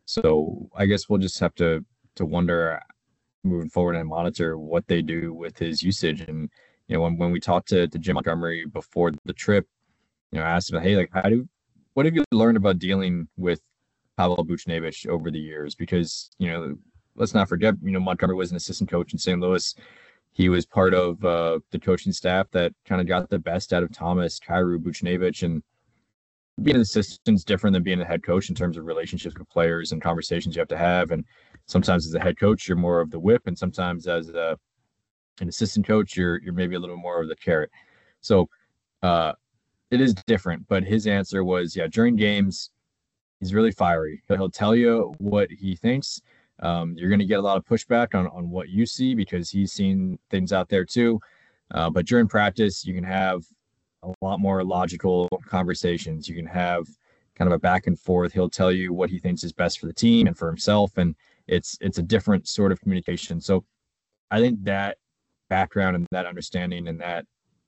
[SPEAKER 2] So I guess we'll just have to to wonder moving forward and monitor what they do with his usage. And you know, when, when we talked to, to Jim Montgomery before the trip, you know, I asked him, hey, like, how do, what have you learned about dealing with Pavel Buchnevich over the years? Because, you know, let's not forget, you know, Montgomery was an assistant coach in Saint Louis. He was part of uh, the coaching staff that kind of got the best out of Thomas, Kyrou, Buchnevich, and being an assistant is different than being a head coach in terms of relationships with players and conversations you have to have. And sometimes as a head coach, you're more of the whip, and sometimes as a an assistant coach, you're you're maybe a little more of the carrot. So uh, it is different. But his answer was, yeah, during games, he's really fiery. He'll tell you what he thinks. Um, you're going to get a lot of pushback on, on what you see because he's seen things out there too. Uh, but during practice, you can have a lot more logical conversations. You can have kind of a back and forth. He'll tell you what he thinks is best for the team and for himself. And it's it's a different sort of communication. So I think that background and that understanding and that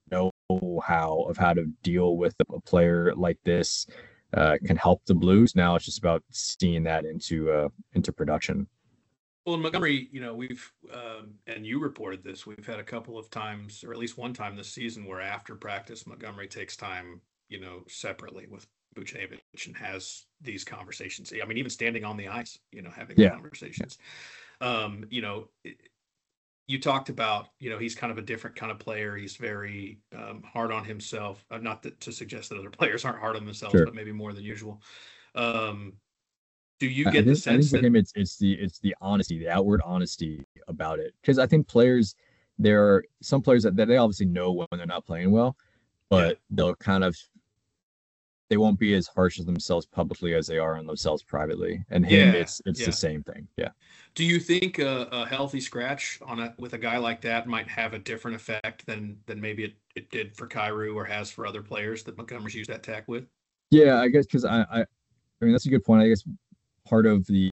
[SPEAKER 2] know-how of how to deal with a player like this uh, can help the Blues. Now it's just about seeing that into uh, into production.
[SPEAKER 3] Well, in Montgomery, you know, we've um, and you reported this. We've had a couple of times, or at least one time this season, where after practice, Montgomery takes time, you know, separately with Buchnevich and has these conversations. I mean, even standing on the ice, you know, having
[SPEAKER 2] Yeah.
[SPEAKER 3] conversations. Um, you know, it- you talked about, you know, he's kind of a different kind of player. He's very um, hard on himself. Uh, not that to suggest that other players aren't hard on themselves,
[SPEAKER 2] Sure.
[SPEAKER 3] but maybe more than usual. Um, do you
[SPEAKER 2] I
[SPEAKER 3] get
[SPEAKER 2] think,
[SPEAKER 3] the
[SPEAKER 2] I think
[SPEAKER 3] sense
[SPEAKER 2] with
[SPEAKER 3] that?
[SPEAKER 2] him, it's it's the it's the honesty, the outward honesty about it. Because I think players, there are some players that, that they obviously know when they're not playing well,
[SPEAKER 3] Yeah,
[SPEAKER 2] but they'll kind of they won't be as harsh on themselves publicly as they are on themselves privately. And him,
[SPEAKER 3] yeah,
[SPEAKER 2] it's it's the
[SPEAKER 3] yeah.
[SPEAKER 2] same thing. Yeah.
[SPEAKER 3] Do you think a, a healthy scratch on a with a guy like that might have a different effect than than maybe it, it did for Kyrou or has for other players that Montgomery's used that tack with?
[SPEAKER 2] Yeah, I guess because I, I I mean that's a good point. I guess part of the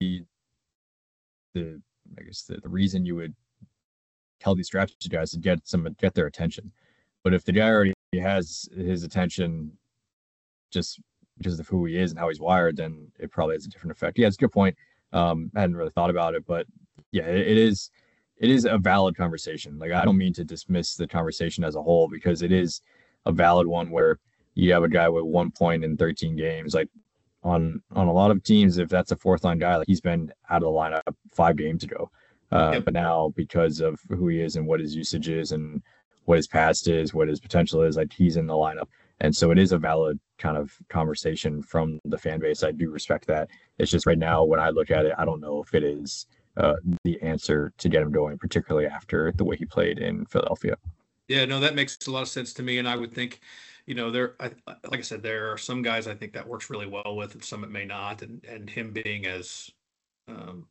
[SPEAKER 2] the I guess the, the reason you would tell these strategy guys to get some get their attention. But if the guy already has his attention just because of who he is and how he's wired, then it probably has a different effect. Yeah, it's a good point. Um, I hadn't really thought about it, but yeah, it, it is it is a valid conversation. Like I don't mean to dismiss the conversation as a whole because it is a valid one where you have a guy with one point in thirteen games. Like on on a lot of teams, if that's a fourth line guy, like he's been out of the lineup five games ago. Uh,
[SPEAKER 3] Yep.
[SPEAKER 2] But now because of who he is and what his usage is and what his past is, what his potential is, like he's in the lineup. And so it is a valid kind of conversation from the fan base. I do respect that. It's just right now when I look at it, I don't know if it is uh, the answer to get him going, particularly after the way he played in Philadelphia.
[SPEAKER 3] Yeah, no, that makes a lot of sense to me. And I would think, you know, there, I, like I said, there are some guys I think that works really well with, and some it may not. And and him being as um,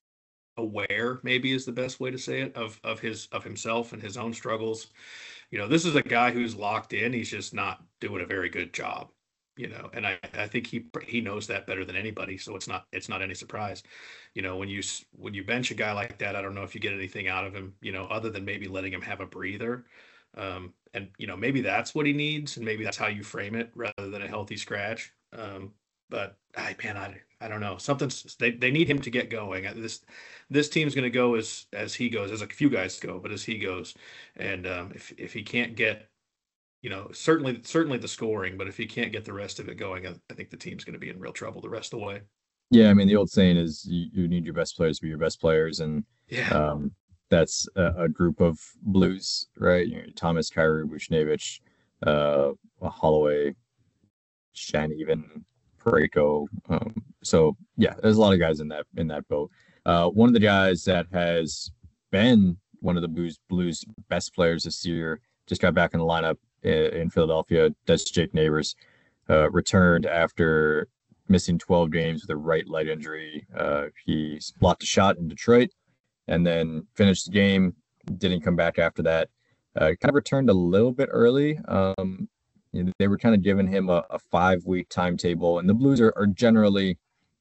[SPEAKER 3] aware, maybe is the best way to say it, of of his of himself and his own struggles. You know, this is a guy who's locked in. He's just not doing a very good job. You know, and I, I think he he knows that better than anybody. So it's not it's not any surprise. You know, when you s- when you bench a guy like that, I don't know if you get anything out of him. You know, other than maybe letting him have a breather. Um, and you know, maybe that's what he needs, and maybe that's how you frame it rather than a healthy scratch. Um, but I man, I I don't know. Something's they, they need him to get going. Uh, This this team's going to go as as he goes, as a few guys go, but as he goes. And um, if if he can't get, you know, certainly certainly the scoring, but if he can't get the rest of it going, I, I think the team's going to be in real trouble the rest of the way.
[SPEAKER 2] Yeah, I mean the old saying is you, you need your best players to be your best players, and
[SPEAKER 3] Yeah.
[SPEAKER 2] um, that's a, a group of Blues, right? You know, Thomas, Kyrou, Buchnevich, uh, Holloway, Shen, even Pareko. Um, so yeah, there's a lot of guys in that in that boat. Uh, one of the guys that has been one of the Blues Blues best players this year just got back in the lineup in, in Philadelphia. That's Jake Neighbors. Uh, returned after missing twelve games with a right leg injury. Uh, he blocked a shot in Detroit and then finished the game. Didn't come back after that. Uh, kind of returned a little bit early. Um, you know, they were kind of giving him a, a five week timetable, and the Blues are, are generally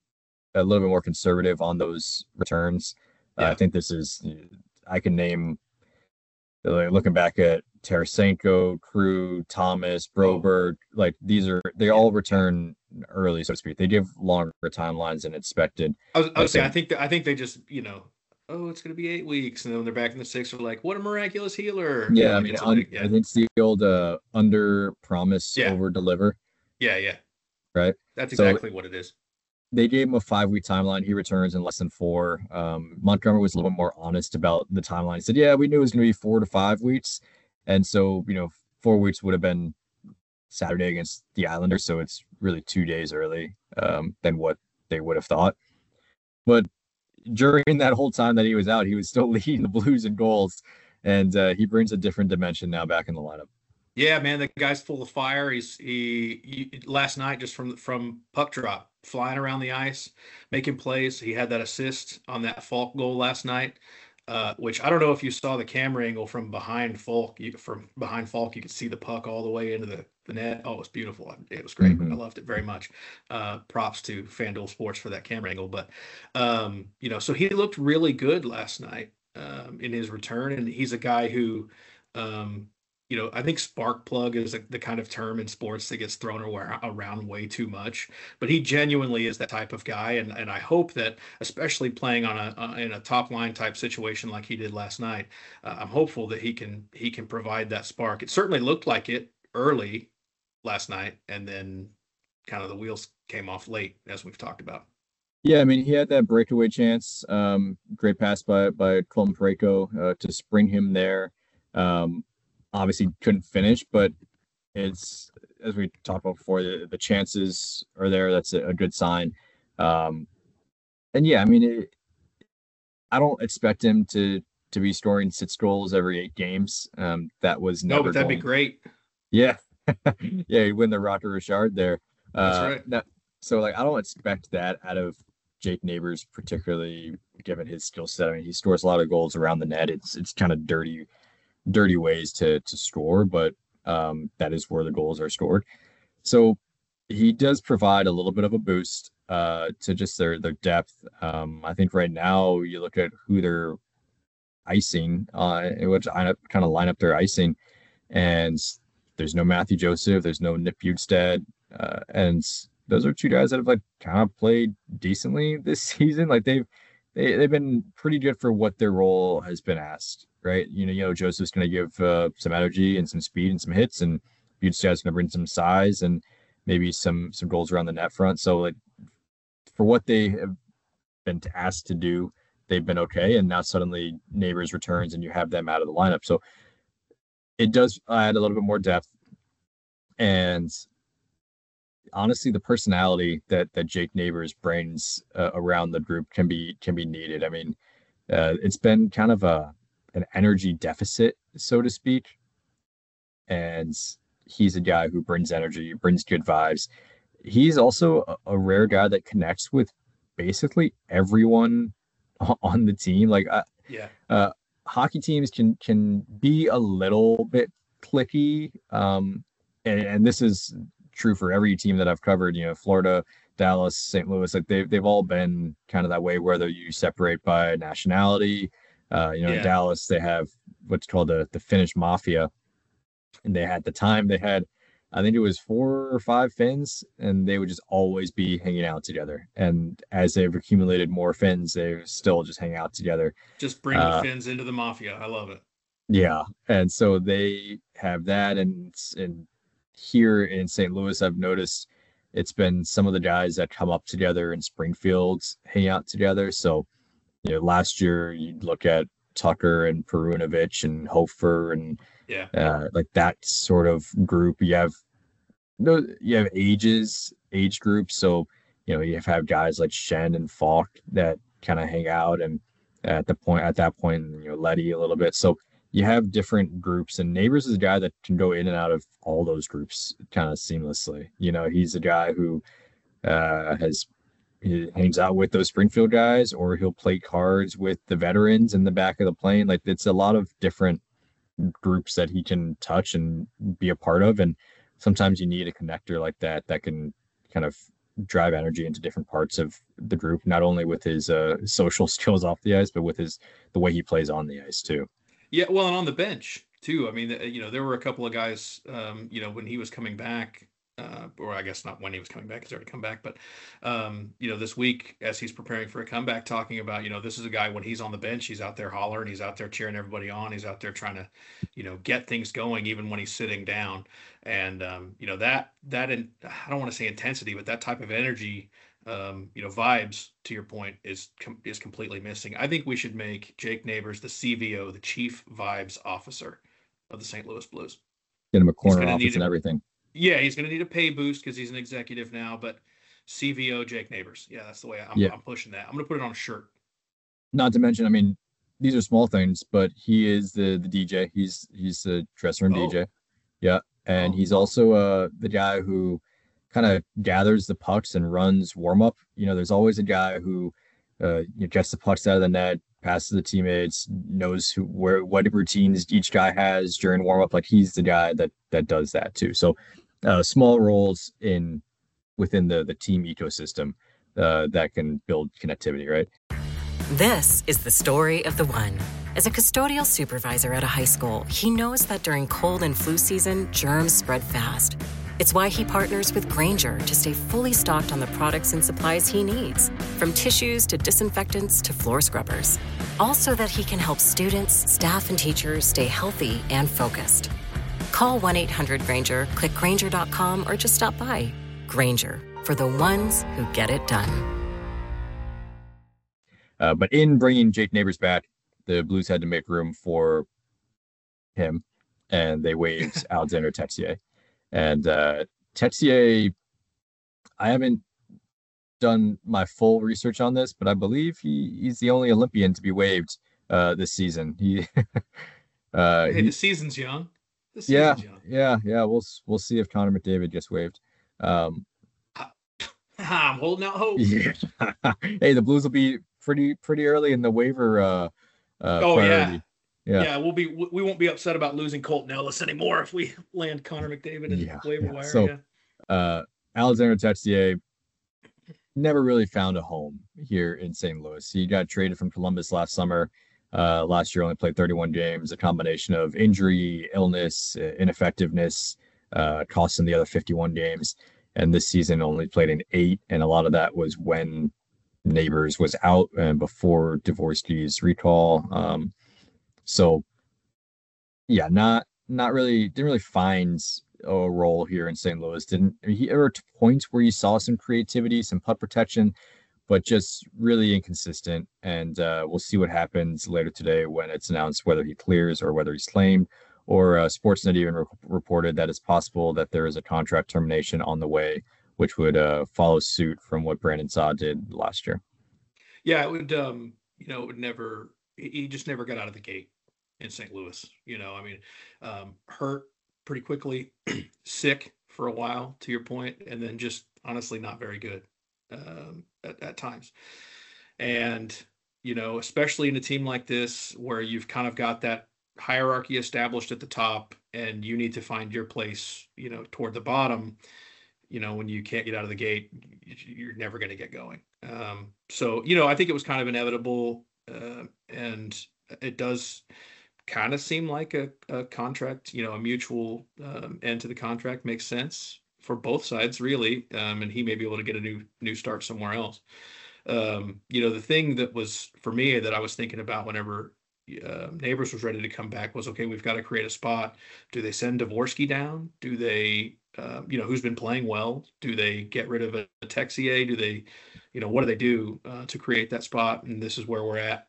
[SPEAKER 2] a little bit more conservative on those returns. Uh,
[SPEAKER 3] Yeah.
[SPEAKER 2] I think this is, I can name, like, looking back at Tarasenko, Crew, Thomas, Broberg, like these are, they all return early, so to speak. They give longer timelines than expected.
[SPEAKER 3] I was, I was saying, I
[SPEAKER 2] think-
[SPEAKER 3] think that I think they just, you know, oh, it's going to be eight weeks, and then when they're back in the six, they're like, what a miraculous healer. You
[SPEAKER 2] Yeah,
[SPEAKER 3] know,
[SPEAKER 2] I mean,
[SPEAKER 3] it's
[SPEAKER 2] un-
[SPEAKER 3] like, yeah,
[SPEAKER 2] I think it's the old uh, under promise,
[SPEAKER 3] Yeah.
[SPEAKER 2] over deliver,
[SPEAKER 3] yeah, yeah.
[SPEAKER 2] right?
[SPEAKER 3] That's
[SPEAKER 2] So-
[SPEAKER 3] exactly what it is.
[SPEAKER 2] They gave him a five week timeline. He returns in less than four. Um, Montgomery was a little bit more honest about the timeline. He said, yeah, we knew it was going to be four to five weeks. And so, you know, four weeks would have been Saturday against the Islanders. So it's really two days early um, than what they would have thought. But during that whole time that he was out, he was still leading the Blues in goals. And uh, he brings a different dimension now back in the lineup.
[SPEAKER 3] Yeah, man, the guy's full of fire. He's he, he last night just from from puck drop, flying around the ice, making plays. He had that assist on that Falk goal last night, uh, which I don't know if you saw the camera angle from behind Falk. You, from behind Falk, you could see the puck all the way into the, the net. Oh, it was beautiful. It was great.
[SPEAKER 2] Mhm.
[SPEAKER 3] I loved it very much. Uh, props to FanDuel Sports for that camera angle. But um, you know, so he looked really good last night um, in his return, and he's a guy who. Um, you know, I think spark plug is a, the kind of term in sports that gets thrown ar- around way too much. But he genuinely is that type of guy, and and I hope that, especially playing on a uh, in a top line type situation like he did last night, uh, I'm hopeful that he can he can provide that spark. It certainly looked like it early last night, and then kind of the wheels came off late, as we've talked about.
[SPEAKER 2] Yeah, I mean, he had that breakaway chance. Um, great pass by by Colton Parayko uh, to spring him there. Um, obviously couldn't finish, but it's, as we talked about before, the, the chances are there. That's a, a good sign. Um, and yeah, I mean, it, I don't expect him to to be scoring six goals every eight games. Um, that was never
[SPEAKER 3] No, but that'd be
[SPEAKER 2] going.
[SPEAKER 3] great.
[SPEAKER 2] Yeah, yeah, he'd win the Rocket Richard there.
[SPEAKER 3] That's
[SPEAKER 2] Uh,
[SPEAKER 3] right.
[SPEAKER 2] that, so like, I don't expect that out of Jake Neighbors, particularly given his skill set. I mean, he scores a lot of goals around the net. It's it's kind of dirty, dirty ways to to score, but um, that is where the goals are scored. So he does provide a little bit of a boost uh, to just their their depth. Um, I think right now you look at who they're icing, uh, which I kind of line up their icing, and there's no Matthew Joseph, there's no Nick Bjugstad, uh, and those are two guys that have like kind of played decently this season. Like they've they, they've been pretty good for what their role has been asked, right? You know, you know, Joseph's going to give uh, some energy and some speed and some hits, and Bjugstad's going to bring some size and maybe some some goals around the net front. So like for what they have been asked to do, they've been okay. And now suddenly Neighbors returns and you have them out of the lineup. So it does add a little bit more depth. And honestly, the personality that that Jake Neighbors brings uh, around the group can be can be needed. I mean, uh, it's been kind of a an energy deficit, so to speak. And he's a guy who brings energy, brings good vibes. He's also a, a rare guy that connects with basically everyone on the team. Like, uh,
[SPEAKER 3] Yeah.
[SPEAKER 2] uh, hockey teams can can be a little bit clicky, um, and, and this is true for every team that I've covered. You know, Florida, Dallas, Saint Louis. Like they've they've all been kind of that way, whether you separate by nationality. Uh, you know, in
[SPEAKER 3] Yeah.
[SPEAKER 2] Dallas they have what's called the the Finnish Mafia, and they had the time they had. I think it was four or five Finns, and they would just always be hanging out together. And as they've accumulated more Finns, they still just hang out together.
[SPEAKER 3] Just bring
[SPEAKER 2] Uh,
[SPEAKER 3] the Finns into the mafia. I love it.
[SPEAKER 2] Yeah, and so they have that, and and here in Saint Louis, I've noticed it's been some of the guys that come up together in Springfield hang out together. So, you know, last year you'd look at Tucker and Perunovic and Hofer and
[SPEAKER 3] Yeah.
[SPEAKER 2] uh, like that sort of group. You have no, you have ages, age groups. So, you know, you have, have guys like Shen and Falk that kind of hang out, and at the point at that point, you know, Letty a little bit. So you have different groups, and Neighbors is a guy that can go in and out of all those groups kind of seamlessly. You know, he's a guy who uh, has he hangs out with those Springfield guys, or he'll play cards with the veterans in the back of the plane. Like it's a lot of different groups that he can touch and be a part of. And sometimes you need a connector like that that can kind of drive energy into different parts of the group, not only with his uh, social skills off the ice, but with his the way he plays on the ice too.
[SPEAKER 3] Yeah, well, and on the bench too. I mean, uh, you know, there were a couple of guys, um, you know, when he was coming back, uh, or I guess not when he was coming back, he's already come back, but, um, you know, this week as he's preparing for a comeback, talking about, you know, this is a guy when he's on the bench, he's out there hollering, he's out there cheering everybody on, he's out there trying to, you know, get things going even when he's sitting down. And, um, you know, that, that, in, I don't want to say intensity, but that type of energy, um, you know, vibes, to your point, is com- is completely missing. I think we should make Jake Neighbors the C V O, the Chief Vibes Officer of the Saint Louis Blues.
[SPEAKER 2] Get him a
[SPEAKER 3] He's
[SPEAKER 2] corner
[SPEAKER 3] gonna
[SPEAKER 2] office
[SPEAKER 3] need
[SPEAKER 2] and
[SPEAKER 3] a,
[SPEAKER 2] everything.
[SPEAKER 3] yeah, he's going to need a pay boost because he's an executive now, but C V O Jake Neighbors. Yeah, that's the way I'm,
[SPEAKER 2] Yeah.
[SPEAKER 3] I'm pushing that. I'm going to put it on a shirt.
[SPEAKER 2] Not to mention, I mean, these are small things, but he is the the D J. He's he's the dressing room
[SPEAKER 3] Oh.
[SPEAKER 2] D J. Yeah, and
[SPEAKER 3] Oh.
[SPEAKER 2] he's also uh the guy who kind of gathers the pucks and runs warm up. You know, there's always a guy who uh you know, gets the pucks out of the net, passes the teammates, knows who where what routines each guy has during warm up. Like he's the guy that that does that too. So uh, small roles in within the the team ecosystem uh, that can build connectivity, right?
[SPEAKER 6] This is the story of the one. As a custodial supervisor at a high school, he knows that during cold and flu season, germs spread fast. It's why he partners with Grainger to stay fully stocked on the products and supplies he needs, from tissues to disinfectants to floor scrubbers. All so that he can help students, staff, and teachers stay healthy and focused. Call one eight hundred Grainger, click Grainger dot com, or just stop by. Grainger, for the ones who get it done.
[SPEAKER 2] Uh, but in bringing Jake Neighbors back, the Blues had to make room for him, and they waived Alexander Texier. And uh, Texier, I haven't done my full research on this, but I believe he, he's the only Olympian to be waived uh, this season. He, uh,
[SPEAKER 3] hey,
[SPEAKER 2] he,
[SPEAKER 3] the season's young. The season's
[SPEAKER 2] yeah,
[SPEAKER 3] young.
[SPEAKER 2] yeah, yeah. We'll we'll see if Connor McDavid gets waived. Um,
[SPEAKER 3] I'm holding out hope.
[SPEAKER 2] yeah. Hey, the Blues will be pretty pretty early in the waiver. Uh, uh,
[SPEAKER 3] oh
[SPEAKER 2] priority.
[SPEAKER 3] yeah.
[SPEAKER 2] yeah,
[SPEAKER 3] yeah. We'll be we won't be upset about losing Colton Ellis anymore if we land Connor McDavid in
[SPEAKER 2] yeah,
[SPEAKER 3] waiver
[SPEAKER 2] yeah.
[SPEAKER 3] wire.
[SPEAKER 2] So,
[SPEAKER 3] yeah.
[SPEAKER 2] uh, Alexander Texier never really found a home here in Saint Louis. He got traded from Columbus last summer. Uh, last year only played thirty-one games, a combination of injury, illness, ineffectiveness, uh, cost him the other fifty-one games. And this season only played in eight, and a lot of that was when Neighbors was out and before Dvorsky's recall. Um, so, yeah, not not really didn't really find a role here in Saint Louis. Didn't I mean, he ever to points where you saw some creativity, some puck protection, but just really inconsistent. And uh, we'll see what happens later today when it's announced whether he clears or whether he's claimed. Or uh, Sportsnet even re- reported that it's possible that there is a contract termination on the way, which would uh, follow suit from what Brandon Saad did last year.
[SPEAKER 3] Yeah, it would. Um, you know, it would never. He just never got out of the gate in Saint Louis. You know, I mean, um, hurt pretty quickly, sick for a while, to your point, and then just honestly not very good um, at, at times. And you know, especially in a team like this where you've kind of got that hierarchy established at the top and you need to find your place, you know, toward the bottom, you know, when you can't get out of the gate, you're never going to get going. Um, so, you know, I think it was kind of inevitable. Uh, and it does kind of seem like a, a contract, you know, a mutual um, end to the contract makes sense for both sides, really. Um, and he may be able to get a new, new start somewhere else. Um, you know, the thing that was for me that I was thinking about whenever Uh, Neighbors was ready to come back was, okay, we've got to create a spot. Do they send Dvorsky down? Do they, uh, you know, who's been playing well? Do they get rid of a, a Texier? Do they, you know, what do they do uh, to create that spot? And this is where we're at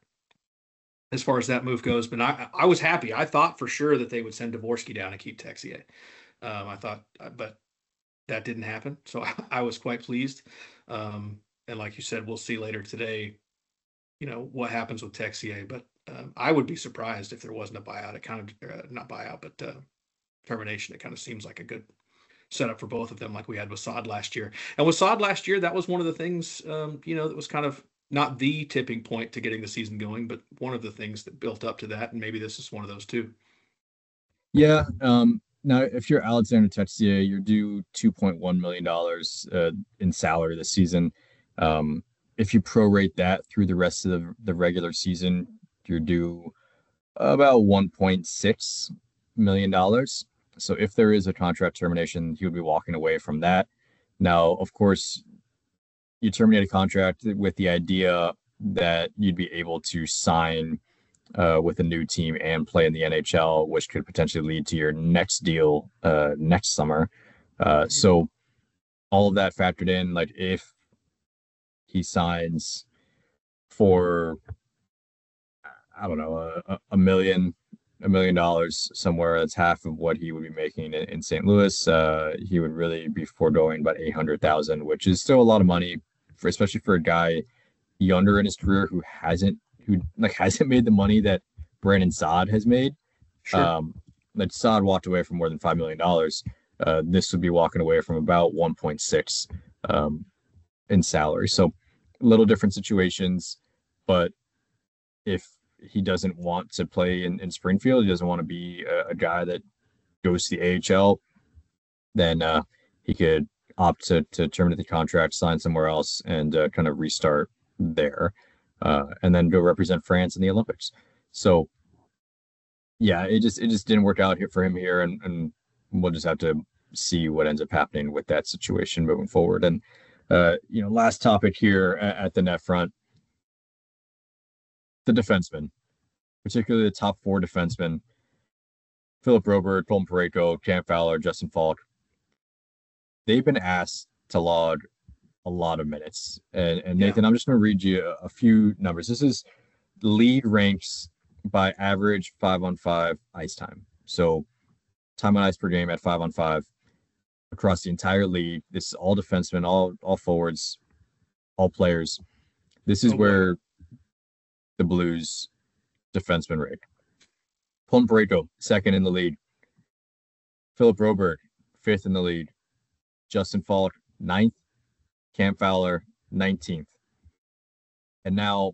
[SPEAKER 3] as far as that move goes. But I, I was happy. I thought for sure that they would send Dvorsky down and keep Texier. Um, I thought, but that didn't happen. So I, I was quite pleased. Um, and like you said, we'll see later today, you know, what happens with Texier. But Um, I would be surprised if there wasn't a buyout. It kind of uh, not buyout, but uh, termination. It kind of seems like a good setup for both of them, like we had with Saad last year. And with Saad last year, that was one of the things, um, you know, that was kind of not the tipping point to getting the season going, but one of the things that built up to that. And maybe this is one of those too.
[SPEAKER 2] Yeah. Um, now, if you're Alexander Texier, you're due two point one million dollars uh, in salary this season. Um, if you prorate that through the rest of the, the regular season, you're due about one point six million dollars. So if there is a contract termination, he would be walking away from that. Now, of course, you terminate a contract with the idea that you'd be able to sign uh, with a new team and play in the N H L, which could potentially lead to your next deal uh, next summer. Uh, so all of that factored in, like if he signs for, I don't know, a, a million, a million dollars somewhere, that's half of what he would be making in, in Saint Louis. Uh, he would really be foregoing about eight hundred thousand, which is still a lot of money for, especially for a guy younger in his career who hasn't, who like hasn't made the money that Brandon Saad has made.
[SPEAKER 3] Sure.
[SPEAKER 2] Um, like Saad walked away from more than five million dollars. Uh, this would be walking away from about one point six um, in salary. So little different situations, but if he doesn't want to play in, in Springfield, he doesn't want to be a, a guy that goes to the A H L, then uh, he could opt to, to terminate the contract, sign somewhere else, and uh, kind of restart there, uh, and then go represent France in the Olympics. So yeah, it just it just didn't work out here for him here, and and we'll just have to see what ends up happening with that situation moving forward. And uh, you know, last topic here at, at the net front, the defensemen, particularly the top four defensemen, Philip Broberg, Colton Parayko, Cam Fowler, Justin Falk. They've been asked to log a lot of minutes. And, and Nathan, yeah. I'm just going to read you a, a few numbers. This is lead ranks by average five on five ice time. So time on ice per game at five on five across the entire league. This is all defensemen, all all forwards, all players. This is oh, where wow. the Blues defenseman rank. Colton Parayko, second in the lead. Philip Broberg, fifth in the lead. Justin Falk, ninth. Cam Fowler, nineteenth. And now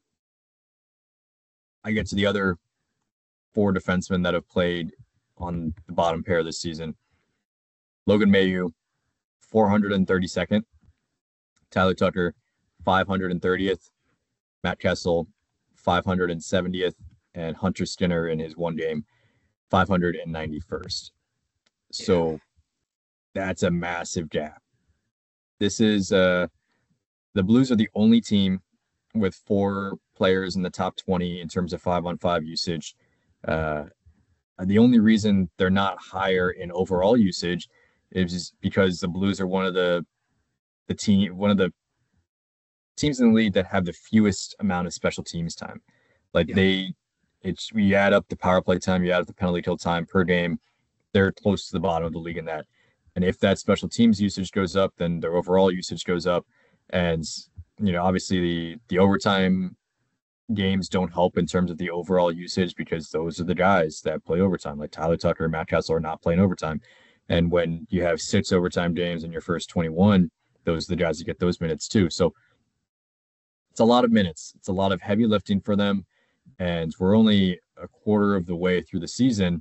[SPEAKER 2] I get to the other four defensemen that have played on the bottom pair this season. Logan Mailloux, four hundred thirty-second. Tyler Tucker, five hundred thirtieth. Matt Kessel, five hundred seventieth. And Hunter Skinner in his one game, five hundred ninety-first. So yeah. That's a massive gap. This is uh, the Blues are the only team with four players in the top twenty in terms of five on five usage. Uh, the only reason they're not higher in overall usage is because the Blues are one of the the team one of the teams in the league that have the fewest amount of special teams time. Like yeah. they, it's you add up the power play time, you add up the penalty kill time per game, they're close to the bottom of the league in that. And if that special teams usage goes up, then their overall usage goes up. And, you know, obviously the, the overtime games don't help in terms of the overall usage because those are the guys that play overtime. Like Tyler Tucker and Matt Kessel are not playing overtime. And when you have six overtime games in your first twenty-one, those are the guys that get those minutes too. So it's a lot of minutes. It's a lot of heavy lifting for them. And we're only a quarter of the way through the season.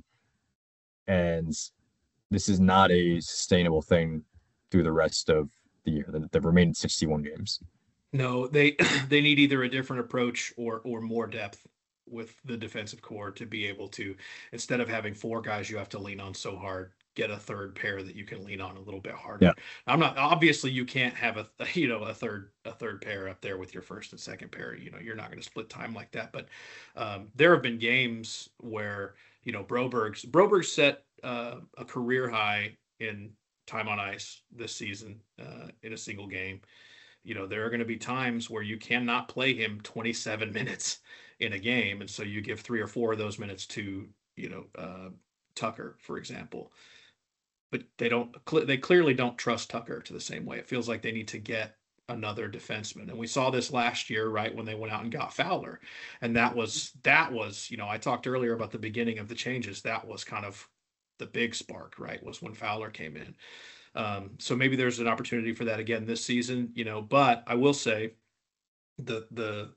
[SPEAKER 2] And this is not a sustainable thing through the rest of the year, the, the remaining sixty-one games.
[SPEAKER 3] No, they they need either a different approach or or more depth with the defensive core to be able to, instead of having four guys you have to lean on so hard, get a third pair that you can lean on a little bit harder.
[SPEAKER 2] Yeah.
[SPEAKER 3] I'm not, obviously you can't have a, you know, a third, a third pair up there with your first and second pair. You know, you're not going to split time like that. But um, there have been games where, you know, Broberg's Broberg set uh, a career high in time on ice this season uh, in a single game. You know, there are going to be times where you cannot play him twenty-seven minutes in a game. And so you give three or four of those minutes to, you know, uh, Tucker, for example. But they don't, they clearly don't trust Tucker to the same way. It feels like they need to get another defenseman. And we saw this last year, right, when they went out and got Fowler. And that was, that was, you know, I talked earlier about the beginning of the changes. That was kind of the big spark, right, was when Fowler came in. Um, so maybe there's an opportunity for that again this season, you know, but I will say the, the,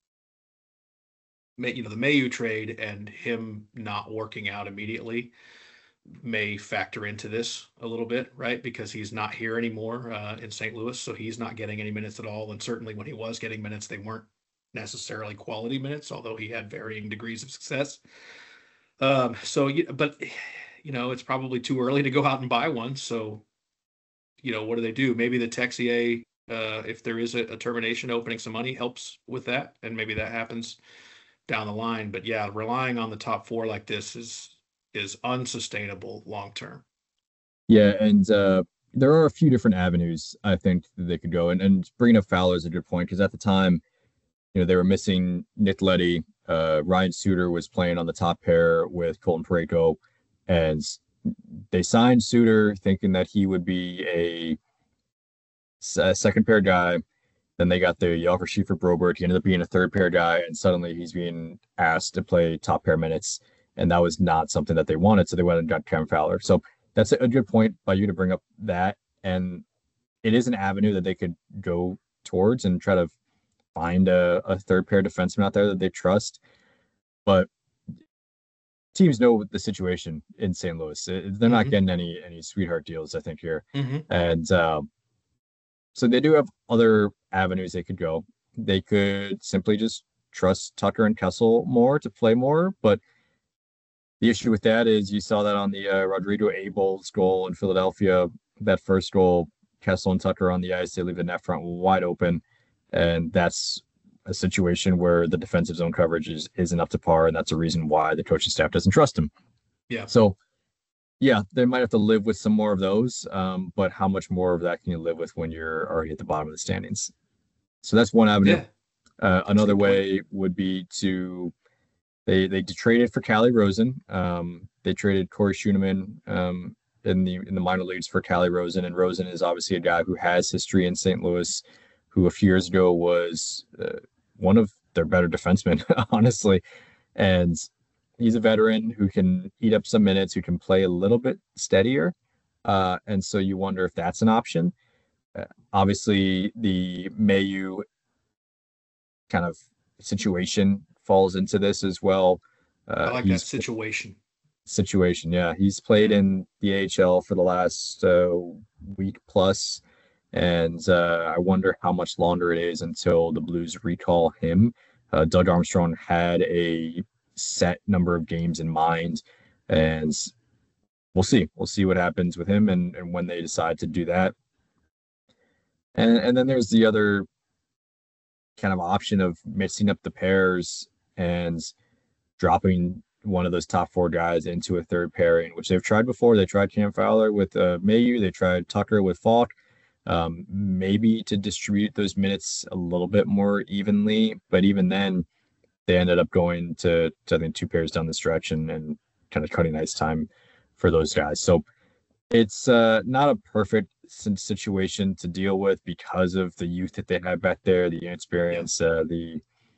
[SPEAKER 3] you know, the Mailloux trade and him not working out immediately may factor into this a little bit, right? Because he's not here anymore uh, in Saint Louis, so he's not getting any minutes at all. And certainly when he was getting minutes, they weren't necessarily quality minutes, although he had varying degrees of success. Um, so, but, you know, it's probably too early to go out and buy one. So, you know, what do they do? Maybe the Texier, uh, if there is a, a termination opening some money, helps with that. And maybe that happens down the line. But yeah, relying on the top four like this is is unsustainable long term.
[SPEAKER 2] Yeah, and uh, there are a few different avenues I think that they could go. And, and bringing up Fowler is a good point because at the time, you know, they were missing Nick Leddy. Uh, Ryan Suter was playing on the top pair with Colton Parayko, and they signed Suter thinking that he would be a, a second pair guy. Then they got the offer sheet for Broberg. He ended up being a third pair guy, and suddenly he's being asked to play top pair minutes. And that was not something that they wanted. So they went and got Cam Fowler. So that's a good point by you to bring up that. And it is an avenue that they could go towards and try to find a, a third pair defenseman out there that they trust. But teams know the situation in Saint Louis. They're not mm-hmm. getting any any sweetheart deals, I think, here. Mm-hmm. And um, so they do have other avenues they could go. They could simply just trust Tucker and Kessel more to play more. But The issue with that is you saw that on the uh, Rodrigo Abels goal in Philadelphia. That first goal, Kessel and Tucker on the ice, they leave the net front wide open, and that's a situation where the defensive zone coverage is isn't up to par, and that's a reason why the coaching staff doesn't trust him.
[SPEAKER 3] Yeah.
[SPEAKER 2] So, yeah, they might have to live with some more of those, um, but how much more of that can you live with when you're already at the bottom of the standings? So that's one avenue.
[SPEAKER 3] Yeah.
[SPEAKER 2] Uh, another way would be to they they traded for Cali Rosen. Um, they traded Corey Schooneman um, in the in the minor leagues for Cali Rosen, and Rosen is obviously a guy who has history in Saint Louis, who a few years ago was uh, one of their better defensemen, honestly, and he's a veteran who can eat up some minutes, who can play a little bit steadier, uh, and so you wonder if that's an option. Uh, obviously, the Mayu kind of situation falls into this as well. Uh,
[SPEAKER 3] I like that situation.
[SPEAKER 2] Situation, yeah. He's played in the A H L for the last uh, week plus, and uh, I wonder how much longer it is until the Blues recall him. Uh, Doug Armstrong had a set number of games in mind, and we'll see. We'll see what happens with him and, and when they decide to do that. And and then there's the other kind of option of mixing up the pairs and dropping one of those top four guys into a third pairing, which they've tried before. They tried Cam Fowler with uh, Mayu. They tried Tucker with Falk, um, maybe to distribute those minutes a little bit more evenly. But even then, they ended up going to, to I think, two pairs down the stretch and, and kind of cutting ice time for those guys. So it's uh, not a perfect situation to deal with because of the youth that they have back there, the inexperience, uh, the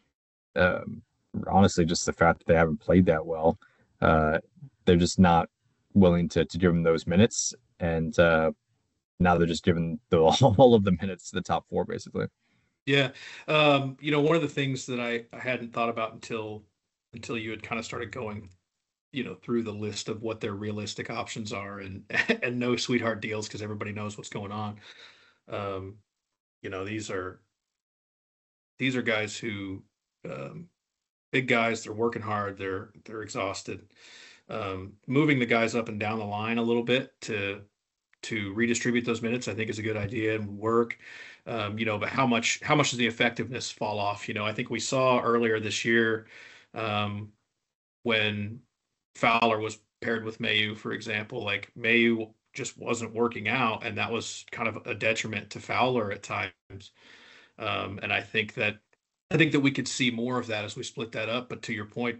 [SPEAKER 2] um, honestly just the fact that they haven't played that well. Uh, they're just not willing to to give them those minutes, and uh, now they're just giving the, all of the minutes to the top four, basically.
[SPEAKER 3] Yeah, um, you know, one of the things that I, I hadn't thought about until until you had kind of started going, you know, through the list of what their realistic options are, and and no sweetheart deals because everybody knows what's going on. Um, you know, these are these are guys who um, big guys. They're working hard. They're they're exhausted. Um, moving the guys up and down the line a little bit to to redistribute those minutes, I think, is a good idea and work. Um, you know, but how much how much does the effectiveness fall off? You know, I think we saw earlier this year um, when Fowler was paired with Mayu, for example, like Mayu just wasn't working out, and that was kind of a detriment to Fowler at times. Um, and I think that I think that we could see more of that as we split that up. But to your point,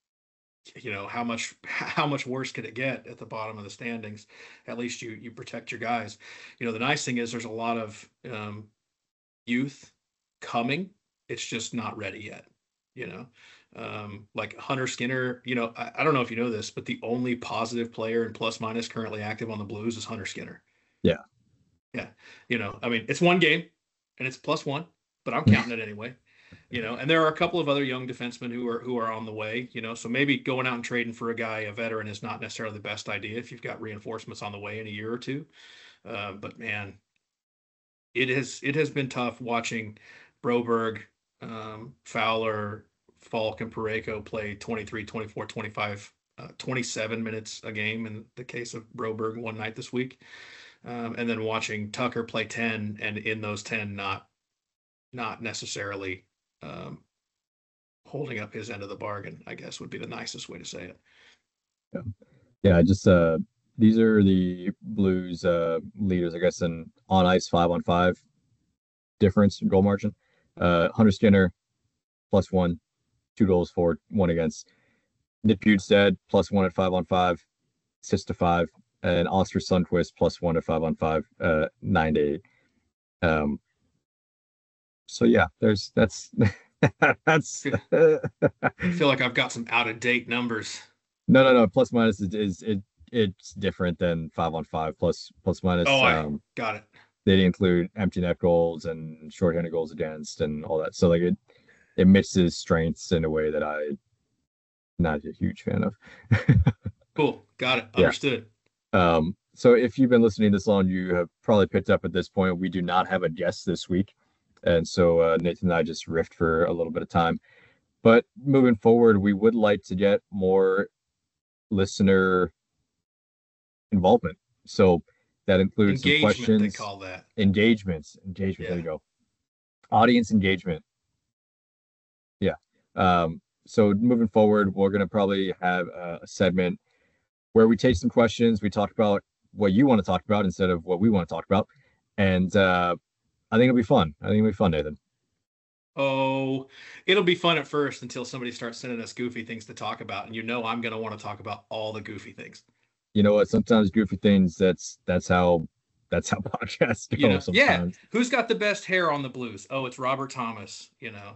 [SPEAKER 3] you know, how much how much worse could it get at the bottom of the standings? At least you you protect your guys. You know, the nice thing is there's a lot of um, youth coming. It's just not ready yet. You know, um, like Hunter Skinner. You know, I, I don't know if you know this, but the only positive player in plus minus currently active on the Blues is Hunter Skinner.
[SPEAKER 2] Yeah,
[SPEAKER 3] yeah. You know, I mean, it's one game and it's plus one, but I'm counting it anyway. You know, and there are a couple of other young defensemen who are who are on the way, you know, so maybe going out and trading for a guy, a veteran, is not necessarily the best idea if you've got reinforcements on the way in a year or two. Uh, but man, it has it has been tough watching Broberg, um, Fowler, Falk, and Parayko play twenty-three, twenty-four, twenty-five, uh, twenty-seven minutes a game in the case of Broberg one night this week. Um, and then watching Tucker play ten, and in those ten, not not necessarily um, holding up his end of the bargain, I guess would be the nicest way to say it.
[SPEAKER 2] Yeah. Yeah. Just, uh, these are the Blues, uh, leaders, I guess, in on ice five on five difference in goal margin. Uh, Hunter Skinner plus one, two goals for, one against. Nick Bjugstad plus one at five on five, six to five, and Oscar Sundquist plus one at five on five, uh, nine to eight. Um, So yeah, there's that's that's.
[SPEAKER 3] I feel like I've got some out of date numbers.
[SPEAKER 2] No, no, no. Plus minus is, is it it's different than five on five. Plus plus minus.
[SPEAKER 3] Oh, I
[SPEAKER 2] um,
[SPEAKER 3] got it.
[SPEAKER 2] They include empty net goals and shorthanded goals against and all that. So like it it mixes strengths in a way that I not a huge fan of.
[SPEAKER 3] Cool, got it.
[SPEAKER 2] Yeah.
[SPEAKER 3] Understood.
[SPEAKER 2] Um. So if you've been listening this long, you have probably picked up at this point. We do not have a guest this week. And so uh, Nathan and I just riffed for a little bit of time. But moving forward, we would like to get more listener involvement. So that includes some
[SPEAKER 3] Engagement,
[SPEAKER 2] questions.
[SPEAKER 3] they call that.
[SPEAKER 2] Engagements. Engagement.
[SPEAKER 3] Yeah.
[SPEAKER 2] There you go. Audience engagement. Yeah. Um, so moving forward, we're going to probably have a, a segment where we take some questions. We talk about what you want to talk about instead of what we want to talk about. And uh, I think it'll be fun. I think it'll be fun, Nathan.
[SPEAKER 3] Oh, it'll be fun at first until somebody starts sending us goofy things to talk about. And you know I'm going to want to talk about all the goofy things.
[SPEAKER 2] You know what? Sometimes goofy things, that's that's how that's how podcasts go
[SPEAKER 3] You know, yeah.
[SPEAKER 2] sometimes.
[SPEAKER 3] Who's got the best hair on the Blues? Oh, it's Robert Thomas, you know.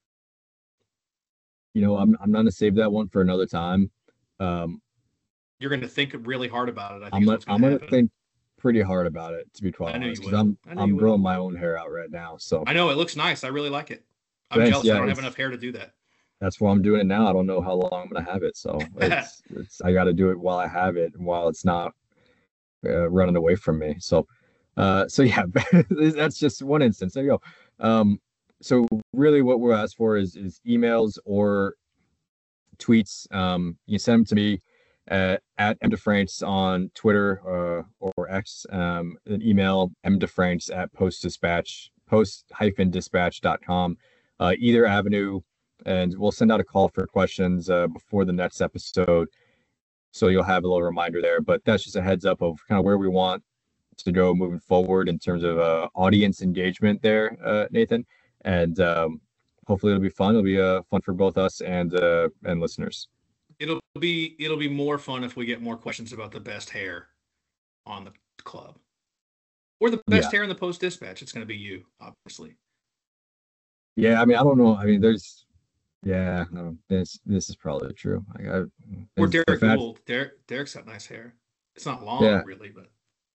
[SPEAKER 2] You know, I'm I'm gonna save that one for another time. Um,
[SPEAKER 3] You're going to think really hard about it. I think
[SPEAKER 2] I'm
[SPEAKER 3] is
[SPEAKER 2] gonna
[SPEAKER 3] what's
[SPEAKER 2] I'm
[SPEAKER 3] gonna
[SPEAKER 2] gonna
[SPEAKER 3] happen.
[SPEAKER 2] think pretty hard about it, to be quite
[SPEAKER 3] I knew you
[SPEAKER 2] honest, because
[SPEAKER 3] would.
[SPEAKER 2] I'm
[SPEAKER 3] I knew
[SPEAKER 2] I'm
[SPEAKER 3] you would.
[SPEAKER 2] growing my own hair out right now. So
[SPEAKER 3] I know it looks nice. I really like it. I'm
[SPEAKER 2] Thanks,
[SPEAKER 3] jealous
[SPEAKER 2] yeah,
[SPEAKER 3] I don't have
[SPEAKER 2] it's-
[SPEAKER 3] enough hair to do that.
[SPEAKER 2] that's why I'm doing it now. I don't know how long I'm gonna have it, so it's it's I got to do it while I have it and while it's not uh, running away from me. So, uh, so yeah, that's just one instance. There you go. Um, so really, what we're asked for is is emails or tweets. Um, you can send them to me at, at mdefranks on Twitter uh, or X. Um, an email mdefranks at post dispatch post hyphen dispatch dot com. Uh, either avenue, and we'll send out a call for questions uh, before the next episode. So you'll have a little reminder there, but that's just a heads up of kind of where we want to go moving forward in terms of uh, audience engagement there, uh, Nathan. And um, hopefully it'll be fun. It'll be uh, fun for both us and uh, and listeners.
[SPEAKER 3] It'll be it'll be more fun if we get more questions about the best hair on the club. Or the best
[SPEAKER 2] Yeah.
[SPEAKER 3] hair in the Post Dispatch. It's going to be you, obviously.
[SPEAKER 2] Yeah, I mean, I don't know. I mean, there's, yeah, no, this this is probably true. Like, I,
[SPEAKER 3] Or
[SPEAKER 2] it's the
[SPEAKER 3] Derek
[SPEAKER 2] fact-
[SPEAKER 3] Gould. Derek Derek's got nice hair. It's not long,
[SPEAKER 2] Yeah.
[SPEAKER 3] really, but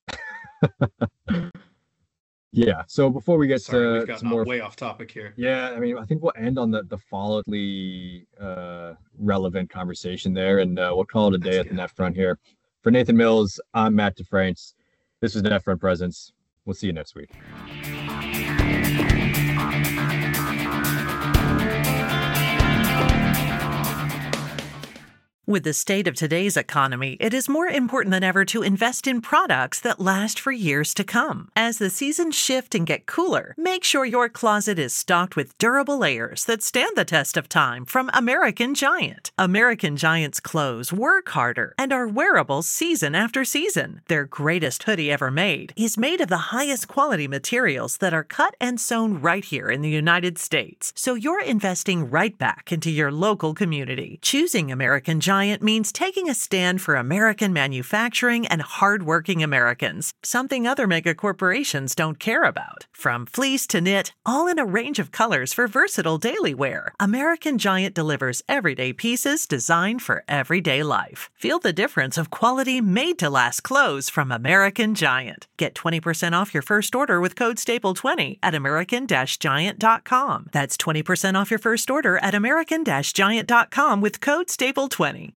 [SPEAKER 2] Yeah. So before we get
[SPEAKER 3] sorry,
[SPEAKER 2] to
[SPEAKER 3] we've gotten
[SPEAKER 2] some more,
[SPEAKER 3] way off topic here.
[SPEAKER 2] yeah, I mean, I think we'll end on the the followingly uh, relevant conversation there, and uh, we'll call it a day
[SPEAKER 3] That's
[SPEAKER 2] at the
[SPEAKER 3] good.
[SPEAKER 2] Net Front here. For Nathan Mills, I'm Matt DeFrance. This is Net Front Presence. We'll see you next week.
[SPEAKER 7] With the state of today's economy, it is more important than ever to invest in products that last for years to come. As the seasons shift and get cooler, make sure your closet is stocked with durable layers that stand the test of time from American Giant. American Giant's clothes work harder and are wearable season after season. Their greatest hoodie ever made is made of the highest quality materials that are cut and sewn right here in the United States. So you're investing right back into your local community. Choosing American Giant means taking a stand for American manufacturing and hardworking Americans, something other mega corporations don't care about. From fleece to knit, all in a range of colors for versatile daily wear, American Giant delivers everyday pieces designed for everyday life. Feel the difference of quality made-to-last clothes from American Giant. Get twenty percent off your first order with code staple twenty at american giant dot com. That's twenty percent off your first order at american giant dot com with code staple twenty.